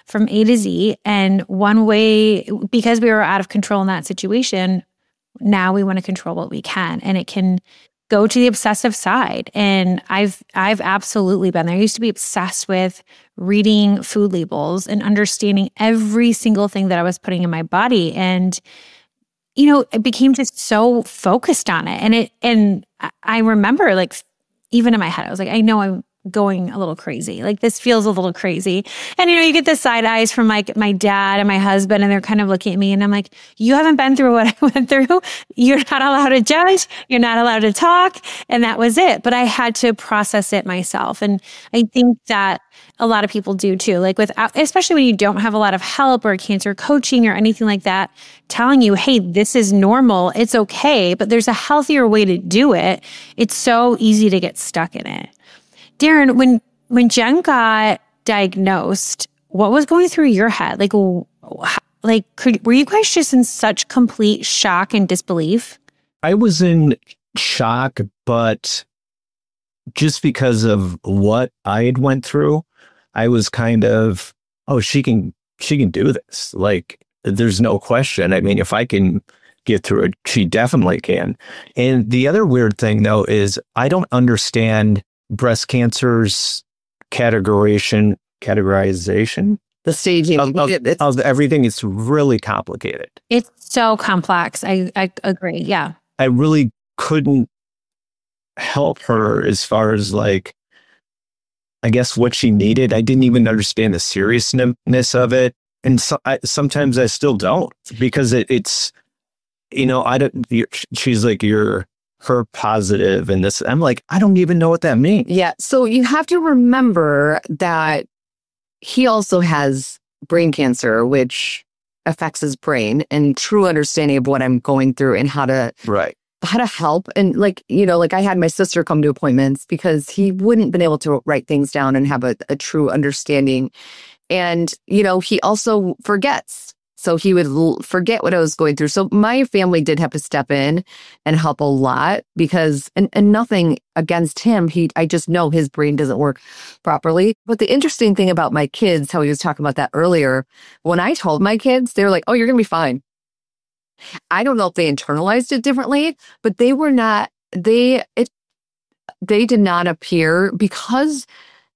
from A to Z. And one way, because we were out of control in that situation, now we want to control what we can. And it can go to the obsessive side. And I've absolutely been there. I used to be obsessed with reading food labels and understanding every single thing that I was putting in my body. And, it became just so focused on it. And I remember, like, even in my head, I was like, I know I'm going a little crazy. Like, this feels a little crazy. And, you get the side eyes from like my dad and my husband, and they're kind of looking at me, and I'm like, you haven't been through what I went through. You're not allowed to judge. You're not allowed to talk. And that was it. But I had to process it myself. And I think that a lot of people do too, like especially when you don't have a lot of help or cancer coaching or anything like that, telling you, hey, this is normal. It's okay, but there's a healthier way to do it. It's so easy to get stuck in it. Darren, when Jen got diagnosed, what was going through your head? Were you guys just in such complete shock and disbelief? I was in shock, but just because of what I had went through, I was kind of, oh, she can do this. Like, there's no question. I mean, if I can get through it, she definitely can. And the other weird thing, though, is I don't understand breast cancer's categorization, the staging of everything. Is really complicated. It's so complex. I agree. Yeah. I really couldn't help her as far as, like, I guess what she needed. I didn't even understand the seriousness of it. And sometimes I still don't, because it's, she's like, you're her positive and this. I'm like, I don't even know what that means. Yeah. So you have to remember that he also has brain cancer, which affects his brain, and true understanding of what I'm going through and how to help. And like I had my sister come to appointments because he wouldn't been able to write things down and have a true understanding. And, he also forgets. So he would forget what I was going through. So my family did have to step in and help a lot because, and nothing against him. I just know his brain doesn't work properly. But the interesting thing about my kids, how he was talking about that earlier, when I told my kids, they were like, oh, you're going to be fine. I don't know if they internalized it differently, but they were not, they did not appear because,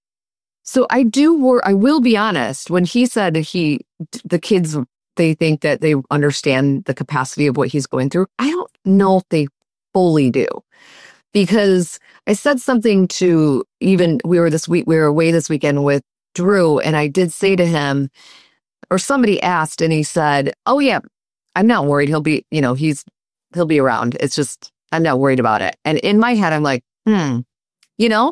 so I will be honest, when he said the kids, they think that they understand the capacity of what he's going through. I don't know if they fully do, because I said something to we were away this weekend with Drew, and I did say to him, or somebody asked, and he said, oh yeah, I'm not worried. He'll be around. It's just, I'm not worried about it. And in my head, I'm like, Yeah.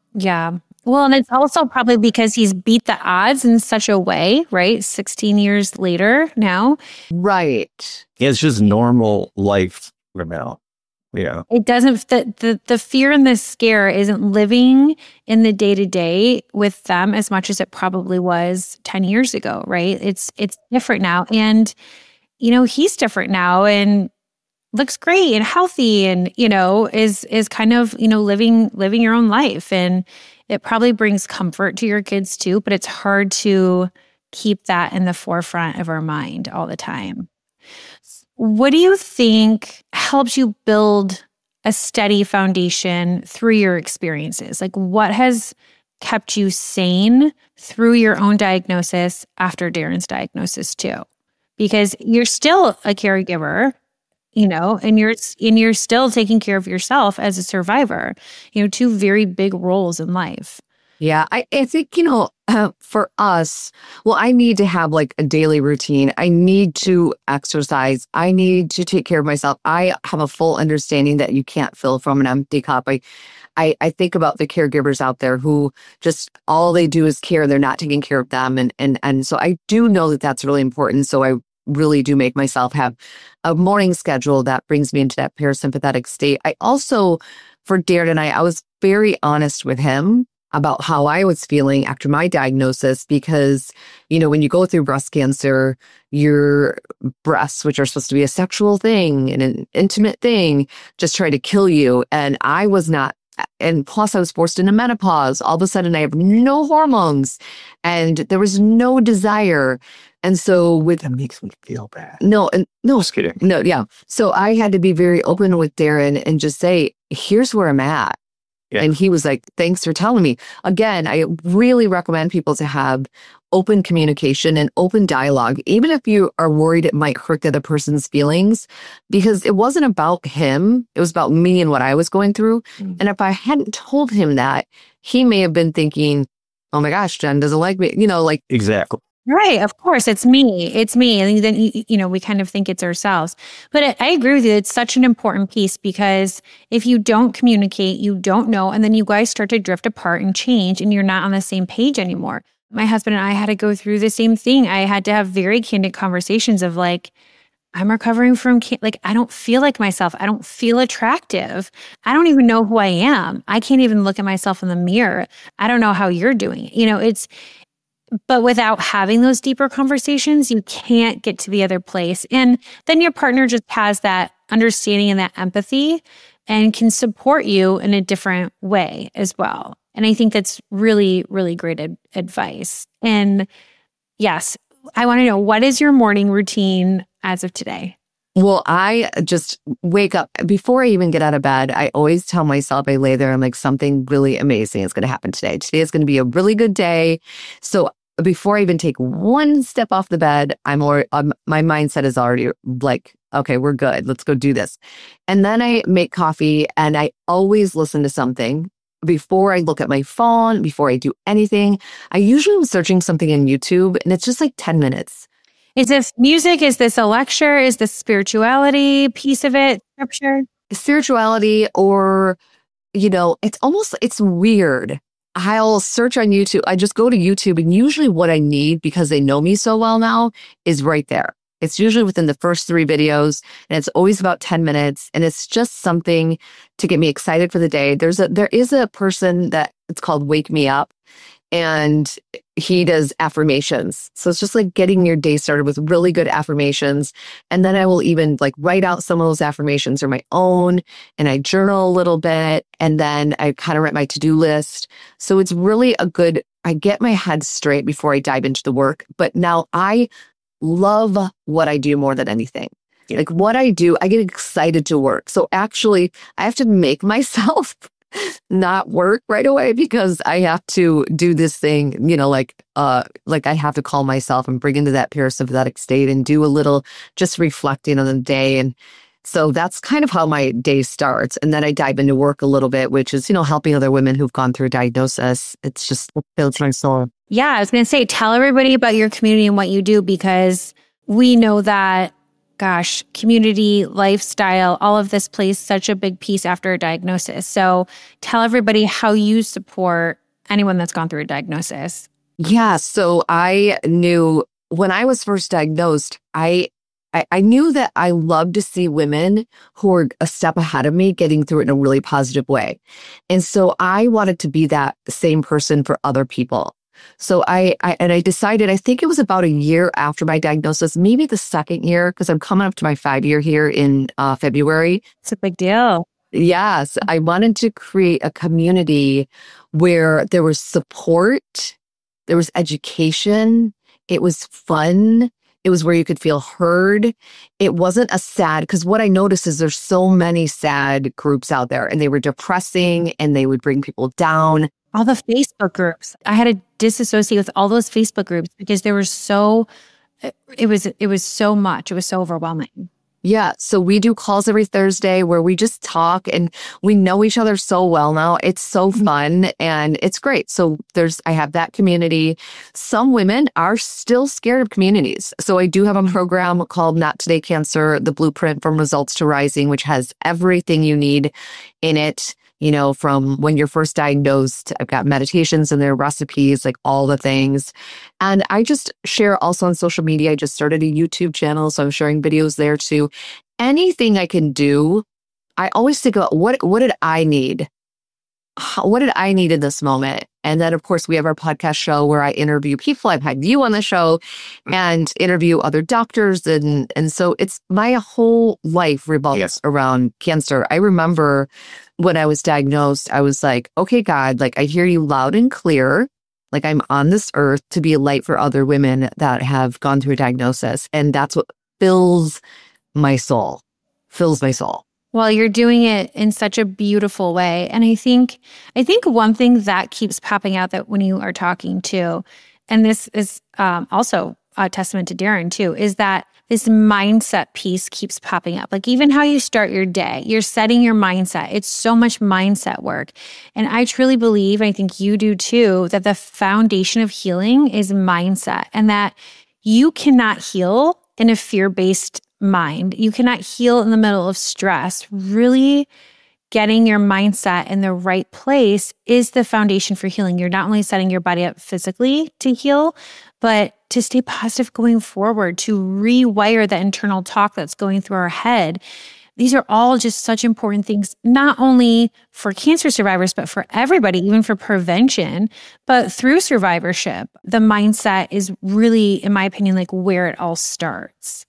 Well, and it's also probably because he's beat the odds in such a way, right? 16 years later now. Right. Yeah, it's just normal life now. Yeah. It doesn't, the fear and the scare isn't living in the day-to-day with them as much as it probably was 10 years ago, right? It's different now. And, he's different now and looks great and healthy and, is kind of, living your own life. And it probably brings comfort to your kids too, but it's hard to keep that in the forefront of our mind all the time. What do you think helps you build a steady foundation through your experiences? Like, what has kept you sane through your own diagnosis after Darren's diagnosis too? Because you're still a caregiver, and you're still taking care of yourself as a survivor, two very big roles in life. Yeah, I think, for us, well, I need to have like a daily routine. I need to exercise. I need to take care of myself. I have a full understanding that you can't fill from an empty cup. I think about the caregivers out there who just all they do is care. They're not taking care of them. And so I do know that that's really important. So I really do make myself have a morning schedule that brings me into that parasympathetic state. I also, for Darren and I was very honest with him about how I was feeling after my diagnosis, because, when you go through breast cancer, your breasts, which are supposed to be a sexual thing and an intimate thing, just try to kill you. And I was not And plus I was forced into menopause. All of a sudden I have no hormones and there was no desire. And so that makes me feel bad. No. Just kidding. No, yeah. So I had to be very open with Darren and just say, here's where I'm at. Yeah. And he was like, thanks for telling me. Again, I really recommend people to have open communication and open dialogue, even if you are worried it might hurt the other person's feelings, because it wasn't about him. It was about me and what I was going through. And if I hadn't told him that, he may have been thinking, oh my gosh, Jen doesn't like me, like. Exactly. Right. Of course, it's me. It's me. And then, we kind of think it's ourselves. But I agree with you. It's such an important piece because if you don't communicate, you don't know, and then you guys start to drift apart and change and you're not on the same page anymore. My husband and I had to go through the same thing. I had to have very candid conversations of like, I'm recovering from, I don't feel like myself. I don't feel attractive. I don't even know who I am. I can't even look at myself in the mirror. I don't know how you're doing. But without having those deeper conversations, you can't get to the other place. And then your partner just has that understanding and that empathy and can support you in a different way as well. And I think that's really, really great advice. And yes, I want to know, what is your morning routine as of today? Well, I just wake up before I even get out of bed. I always tell myself, I lay there, I'm like, something really amazing is going to happen today. Today is going to be a really good day. So before I even take one step off the bed, my mindset is already like, okay, we're good. Let's go do this. And then I make coffee and I always listen to something before I look at my phone, before I do anything. I usually am searching something in YouTube and it's just like 10 minutes. Is this music? Is this a lecture? Is this spirituality piece of it? Scripture? Spirituality or, it's weird. I'll search on YouTube. I just go to YouTube and usually what I need, because they know me so well now, is right there. It's usually within the first 3 videos and it's always about 10 minutes. And it's just something to get me excited for the day. There is a person that it's called Wake Me Up and he does affirmations. So it's just like getting your day started with really good affirmations. And then I will even like write out some of those affirmations are my own and I journal a little bit. And then I kind of write my to-do list. So it's really I get my head straight before I dive into the work. But now I love what I do more than anything. Like what I do, I get excited to work. So actually I have to make myself not work right away because I have to do this thing, like I have to calm myself and bring into that parasympathetic state and do a little just reflecting on the day. And so that's kind of how my day starts. And then I dive into work a little bit, which is, helping other women who've gone through a diagnosis. It's just builds my soul. Yeah, I was going to say, tell everybody about your community and what you do, because we know that community, lifestyle, all of this plays such a big piece after a diagnosis. So tell everybody how you support anyone that's gone through a diagnosis. Yeah. So I knew when I was first diagnosed, I knew that I loved to see women who were a step ahead of me getting through it in a really positive way. And so I wanted to be that same person for other people. So I decided, I think it was about a year after my diagnosis, maybe the second year, because I'm coming up to my 5-year here in February. It's a big deal. Yes. I wanted to create a community where there was support, there was education, it was fun. It was where you could feel heard. It wasn't a sad, because what I noticed is there's so many sad groups out there and they were depressing and they would bring people down. All the Facebook groups. I had to disassociate with all those Facebook groups because it was so much. It was so overwhelming. Yeah. So we do calls every Thursday where we just talk and we know each other so well now. It's so fun and it's great. So I have that community. Some women are still scared of communities. So I do have a program called Not Today Cancer, the Blueprint from Results to Rising, which has everything you need in it. From when you're first diagnosed, I've got meditations and their recipes, like all the things. And I just share also on social media. I just started a YouTube channel, so I'm sharing videos there too. Anything I can do, I always think about what did I need? what did I need in this moment? And then, of course, we have our podcast show where I interview people. I've had you on the show and interview other doctors. And so it's my whole life revolves around cancer. I remember when I was diagnosed, I was like, okay, God, like I hear you loud and clear. Like I'm on this earth to be a light for other women that have gone through a diagnosis. And that's what fills my soul. Well, you're doing it in such a beautiful way. And I think one thing that keeps popping out that when you are talking to, and this is also a testament to Darren too, is that this mindset piece keeps popping up. Like even how you start your day, you're setting your mindset. It's so much mindset work. And I truly believe, I think you do too, that the foundation of healing is mindset, and that you cannot heal in a fear-based mind. You cannot heal in the middle of stress. Really getting your mindset in the right place is the foundation for healing. You're not only setting your body up physically to heal, but to stay positive going forward, to rewire the internal talk that's going through our head. These are all just such important things, not only for cancer survivors, but for everybody, even for prevention. But through survivorship, the mindset is really, in my opinion, like where it all starts.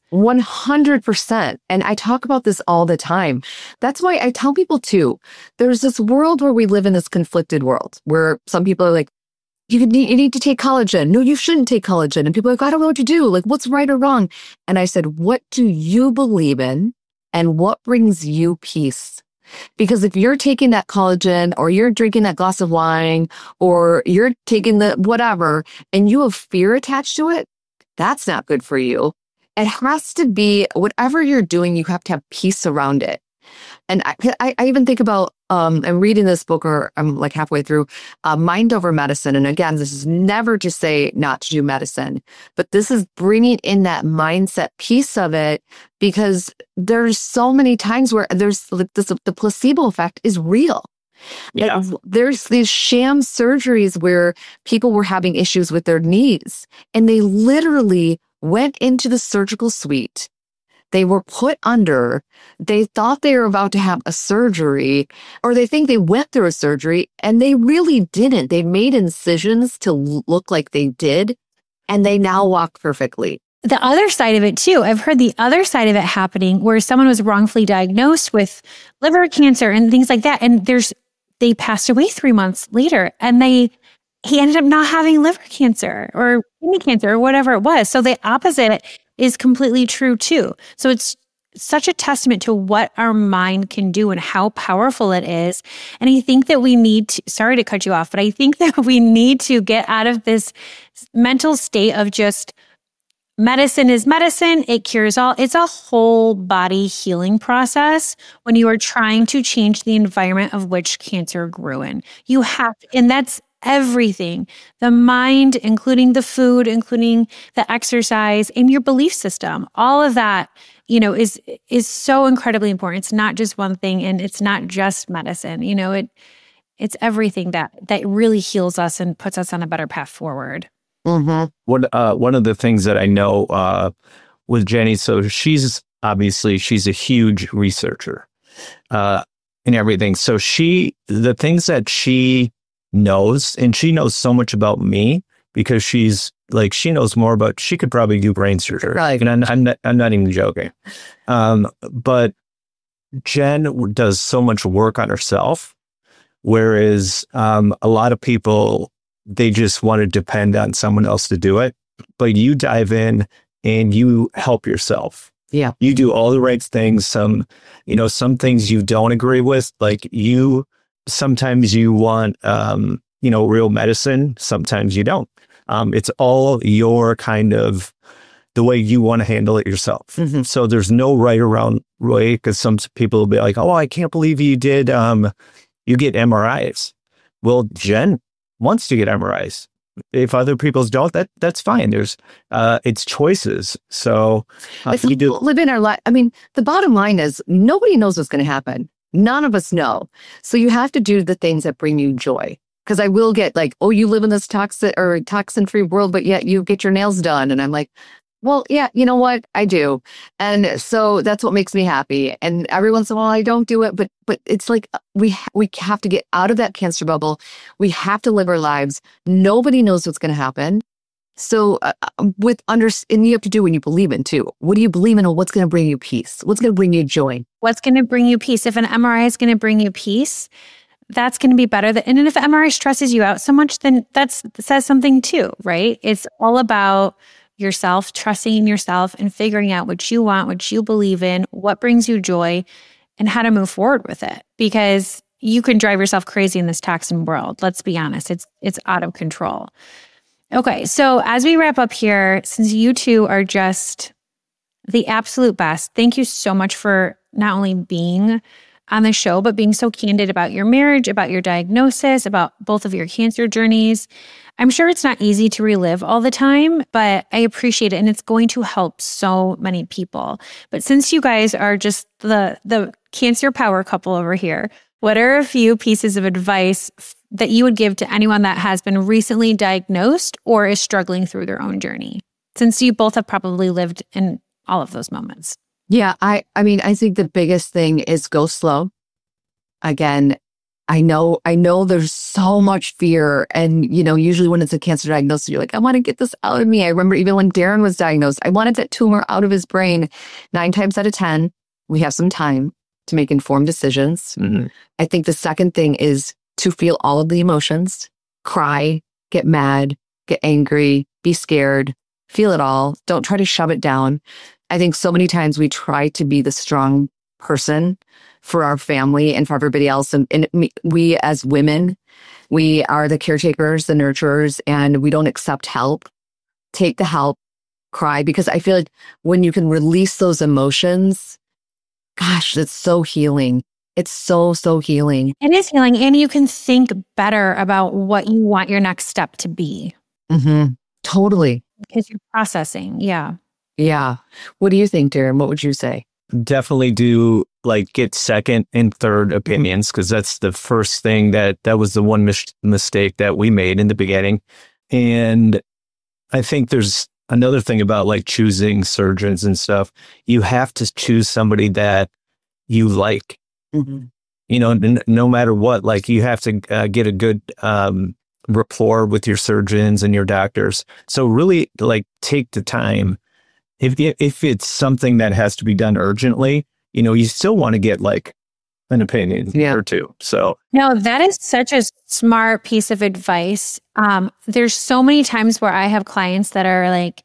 100%. And I talk about this all the time. That's why I tell people too, there's this world where we live in this conflicted world where some people are like, you need to take collagen. No, you shouldn't take collagen. And people are like, I don't know what to do. Like, what's right or wrong? And I said, what do you believe in? And what brings you peace? Because if you're taking that collagen or you're drinking that glass of wine or you're taking the whatever and you have fear attached to it, that's not good for you. It has to be whatever you're doing, you have to have peace around it. And I even think about, I'm reading this book, or I'm like halfway through, Mind Over Medicine. And again, this is never to say not to do medicine, but this is bringing in that mindset piece of it, because there's so many times where there's like this, the placebo effect is real. Yeah. Like, there's these sham surgeries where people were having issues with their knees and they literally went into the surgical suite. They were put under, they thought they were about to have a surgery, or they think they went through a surgery, and they really didn't. They made incisions to look like they did, and they now walk perfectly. The other side of it too, I've heard the other side of it happening where someone was wrongfully diagnosed with liver cancer and things like that, and they passed away 3 months later, and he ended up not having liver cancer or kidney cancer or whatever it was. So the opposite is completely true too. So it's such a testament to what our mind can do and how powerful it is. And I think that we need to, sorry to cut you off, but I think that we need to get out of this mental state of just medicine is medicine, it cures all. It's a whole body healing process when you are trying to change the environment of which cancer grew in. You have, and that's everything, the mind, including the food, including the exercise, and your belief system. All of that, is so incredibly important. It's not just one thing, and it's not just medicine. It's everything that really heals us and puts us on a better path forward. Mm-hmm. One of the things that I know with Jenny, so she's a huge researcher and everything. So the things that she knows, and she knows so much about me because she knows more about, she could probably do brain surgery. Right. And I'm not even joking. But Jen does so much work on herself, whereas a lot of people, they just want to depend on someone else to do it. But you dive in and you help yourself. Yeah. You do all the right things. Some things you don't agree with, like sometimes you want, real medicine. Sometimes you don't. It's all your kind of the way you want to handle it yourself. Mm-hmm. So there's no right or wrong way, because some people will be like, oh, I can't believe you did, you get MRIs. Well, Jen wants to get MRIs. If other people don't, that's fine. There's, it's choices. So you do live in our life. I mean, the bottom line is nobody knows what's going to happen. None of us know. So you have to do the things that bring you joy. Because I will get like, oh, you live in this toxin-free world, but yet you get your nails done. And I'm like, Well, yeah, you know what? I do. And so that's what makes me happy. And every once in a while I don't do it, but it's like we have to get out of that cancer bubble. We have to live our lives. Nobody knows what's going to happen. So and you have to do what you believe in too. What do you believe in, or what's going to bring you peace? What's going to bring you joy? What's going to bring you peace? If an MRI is going to bring you peace, that's going to be better. And if MRI stresses you out so much, then that says something too, right? It's all about yourself, trusting in yourself and figuring out what you want, what you believe in, what brings you joy, and how to move forward with it. Because you can drive yourself crazy in this toxin world. Let's be honest, it's out of control. Okay, so as we wrap up here, since you two are just the absolute best, thank you so much for not only being on the show, but being so candid about your marriage, about your diagnosis, about both of your cancer journeys. I'm sure it's not easy to relive all the time, but I appreciate it. And it's going to help so many people. But since you guys are just the cancer power couple over here, what are a few pieces of advice that you would give to anyone that has been recently diagnosed or is struggling through their own journey? Since you both have probably lived in all of those moments. Yeah, I mean, I think the biggest thing is go slow. Again, I know there's so much fear. And, usually when it's a cancer diagnosis, you're like, I want to get this out of me. I remember even when Darren was diagnosed, I wanted that tumor out of his brain. 9 times out of 10, we have some time to make informed decisions. Mm-hmm. I think the second thing is to feel all of the emotions, cry, get mad, get angry, be scared, feel it all. Don't try to shove it down. I think so many times we try to be the strong person for our family and for everybody else. And we as women, we are the caretakers, the nurturers, and we don't accept help. Take the help, cry, because I feel like when you can release those emotions, gosh, it's so healing. It's so, so healing. It is healing. And you can think better about what you want your next step to be. Mm-hmm. Totally. Because you're processing. Yeah. Yeah. What do you think, Darren? What would you say? Definitely do get second and third opinions, because that's the first thing that was the one mistake that we made in the beginning. And I think there's another thing about choosing surgeons and stuff. You have to choose somebody that you like. Mm-hmm. No matter what, you have to get a good rapport with your surgeons and your doctors. So really take the time. If it's something that has to be done urgently, you still want to get an opinion or two. So no, that is such a smart piece of advice. There's so many times where I have clients that are like,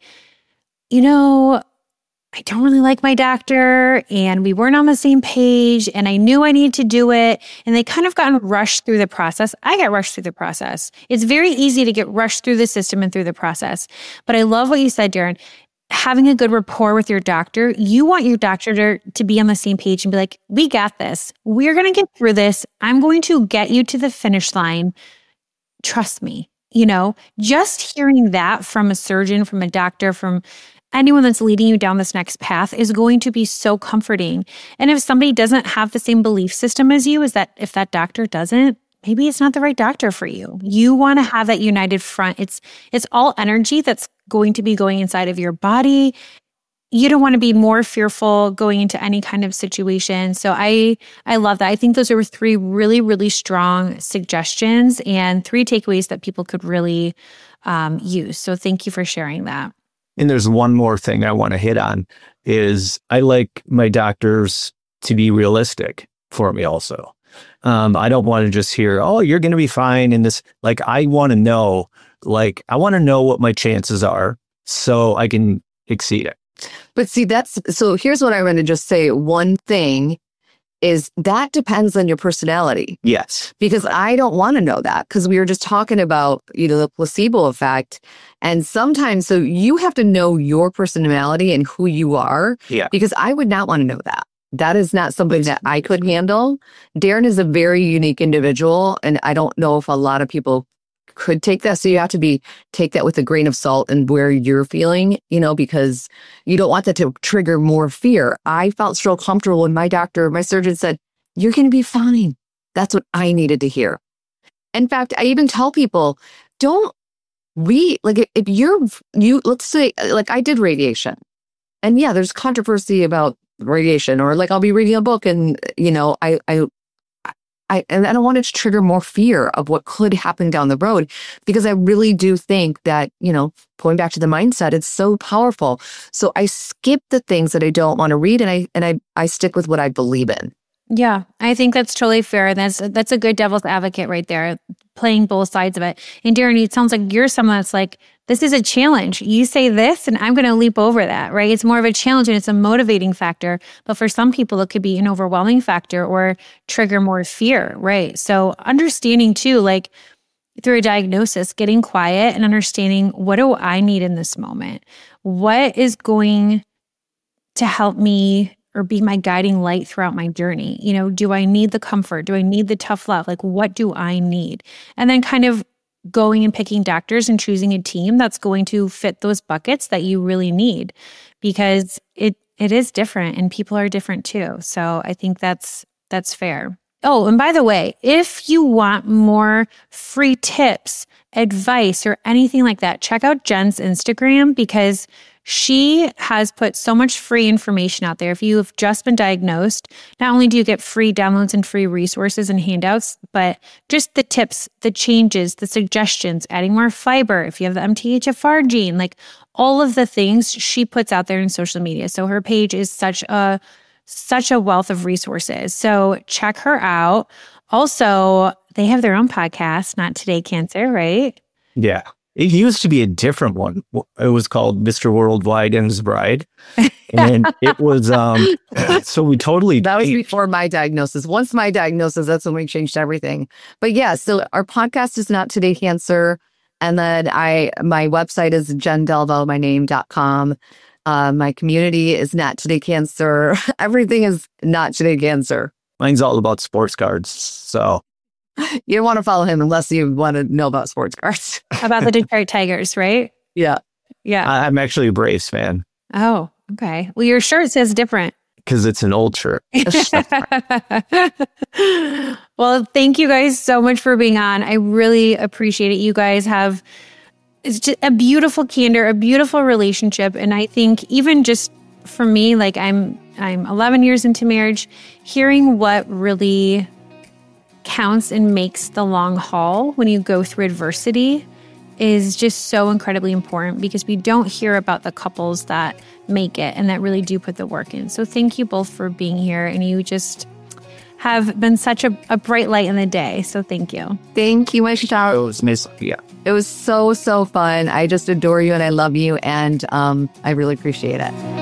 I don't really like my doctor and we weren't on the same page and I knew I needed to do it. And they kind of gotten rushed through the process. I got rushed through the process. It's very easy to get rushed through the system and through the process. But I love what you said, Darren. Having a good rapport with your doctor, you want your doctor to be on the same page and be like, we got this. We're going to get through this. I'm going to get you to the finish line. Trust me. Just hearing that from a surgeon, from a doctor, from anyone that's leading you down this next path is going to be so comforting. And if somebody doesn't have the same belief system as you, if that doctor doesn't, maybe it's not the right doctor for you. You want to have that united front. It's all energy that's going to be going inside of your body. You don't want to be more fearful going into any kind of situation. So I love that. I think those are 3 really, really strong suggestions and 3 takeaways that people could really use. So thank you for sharing that. And there's one more thing I want to hit on is I like my doctors to be realistic for me also. I don't want to just hear, oh, you're going to be fine in this. I want to know, I want to know what my chances are so I can exceed it. But see, so here's what I want to just say. One thing is that depends on your personality. Yes. Because I don't want to know that, because we were just talking about, the placebo effect. And sometimes, so you have to know your personality and who you are. Yeah. Because I would not want to know that. That is not something that I could handle. Darren is a very unique individual, and I don't know if a lot of people could take that. So you have to take that with a grain of salt and where you're feeling, because you don't want that to trigger more fear. I felt so comfortable when my surgeon said, you're going to be fine. That's what I needed to hear. In fact, I even tell people, don't let's say, like I did radiation, and yeah, there's controversy about radiation, or like I'll be reading a book and, I don't want it to trigger more fear of what could happen down the road, because I really do think that, going back to the mindset, it's so powerful. So I skip the things that I don't want to read, and I stick with what I believe in. Yeah, I think that's totally fair. That's a good devil's advocate right there, playing both sides of it. And Darren, it sounds like you're someone that's like, this is a challenge. You say this and I'm going to leap over that, right? It's more of a challenge and it's a motivating factor. But for some people, it could be an overwhelming factor or trigger more fear, right? So understanding too, like through a diagnosis, getting quiet and understanding, what do I need in this moment? What is going to help me or be my guiding light throughout my journey? Do I need the comfort? Do I need the tough love? Like, what do I need? And then kind of going and picking doctors and choosing a team that's going to fit those buckets that you really need, because it is different and people are different too. So I think that's fair. Oh, and by the way, if you want more free tips, advice, or anything like that, check out Jen's Instagram, because she has put so much free information out there. If you have just been diagnosed, not only do you get free downloads and free resources and handouts, but just the tips, the changes, the suggestions, adding more fiber, if you have the MTHFR gene, like all of the things she puts out there in social media. So her page is such a wealth of resources. So check her out. Also, they have their own podcast, Not Today Cancer, right? Yeah. It used to be a different one. It was called Mr. Worldwide and His Bride. And it was, so we totally... That was before my diagnosis. Once my diagnosis, that's when we changed everything. But yeah, so our podcast is Not Today Cancer. And then my website is jendelvo.com. My community is Not Today Cancer. Everything is Not Today Cancer. Mine's all about sports cards. So... You don't want to follow him unless you want to know about sports cards. About the Detroit Tigers, right? Yeah. Yeah. I'm actually a Braves fan. Oh, okay. Well, your shirt says different. Because it's an old shirt. Well, thank you guys so much for being on. I really appreciate it. You guys have it's just a beautiful candor, a beautiful relationship. And I think even just for me, like I'm 11 years into marriage, hearing what really counts and makes the long haul when you go through adversity is just so incredibly important, because we don't hear about the couples that make it and that really do put the work in. So thank you both for being here, and you just have been such a bright light in the day. So thank you. Thank you, Michelle. It was Miss. Yeah. It was so fun. I just adore you and I love you, and I really appreciate it.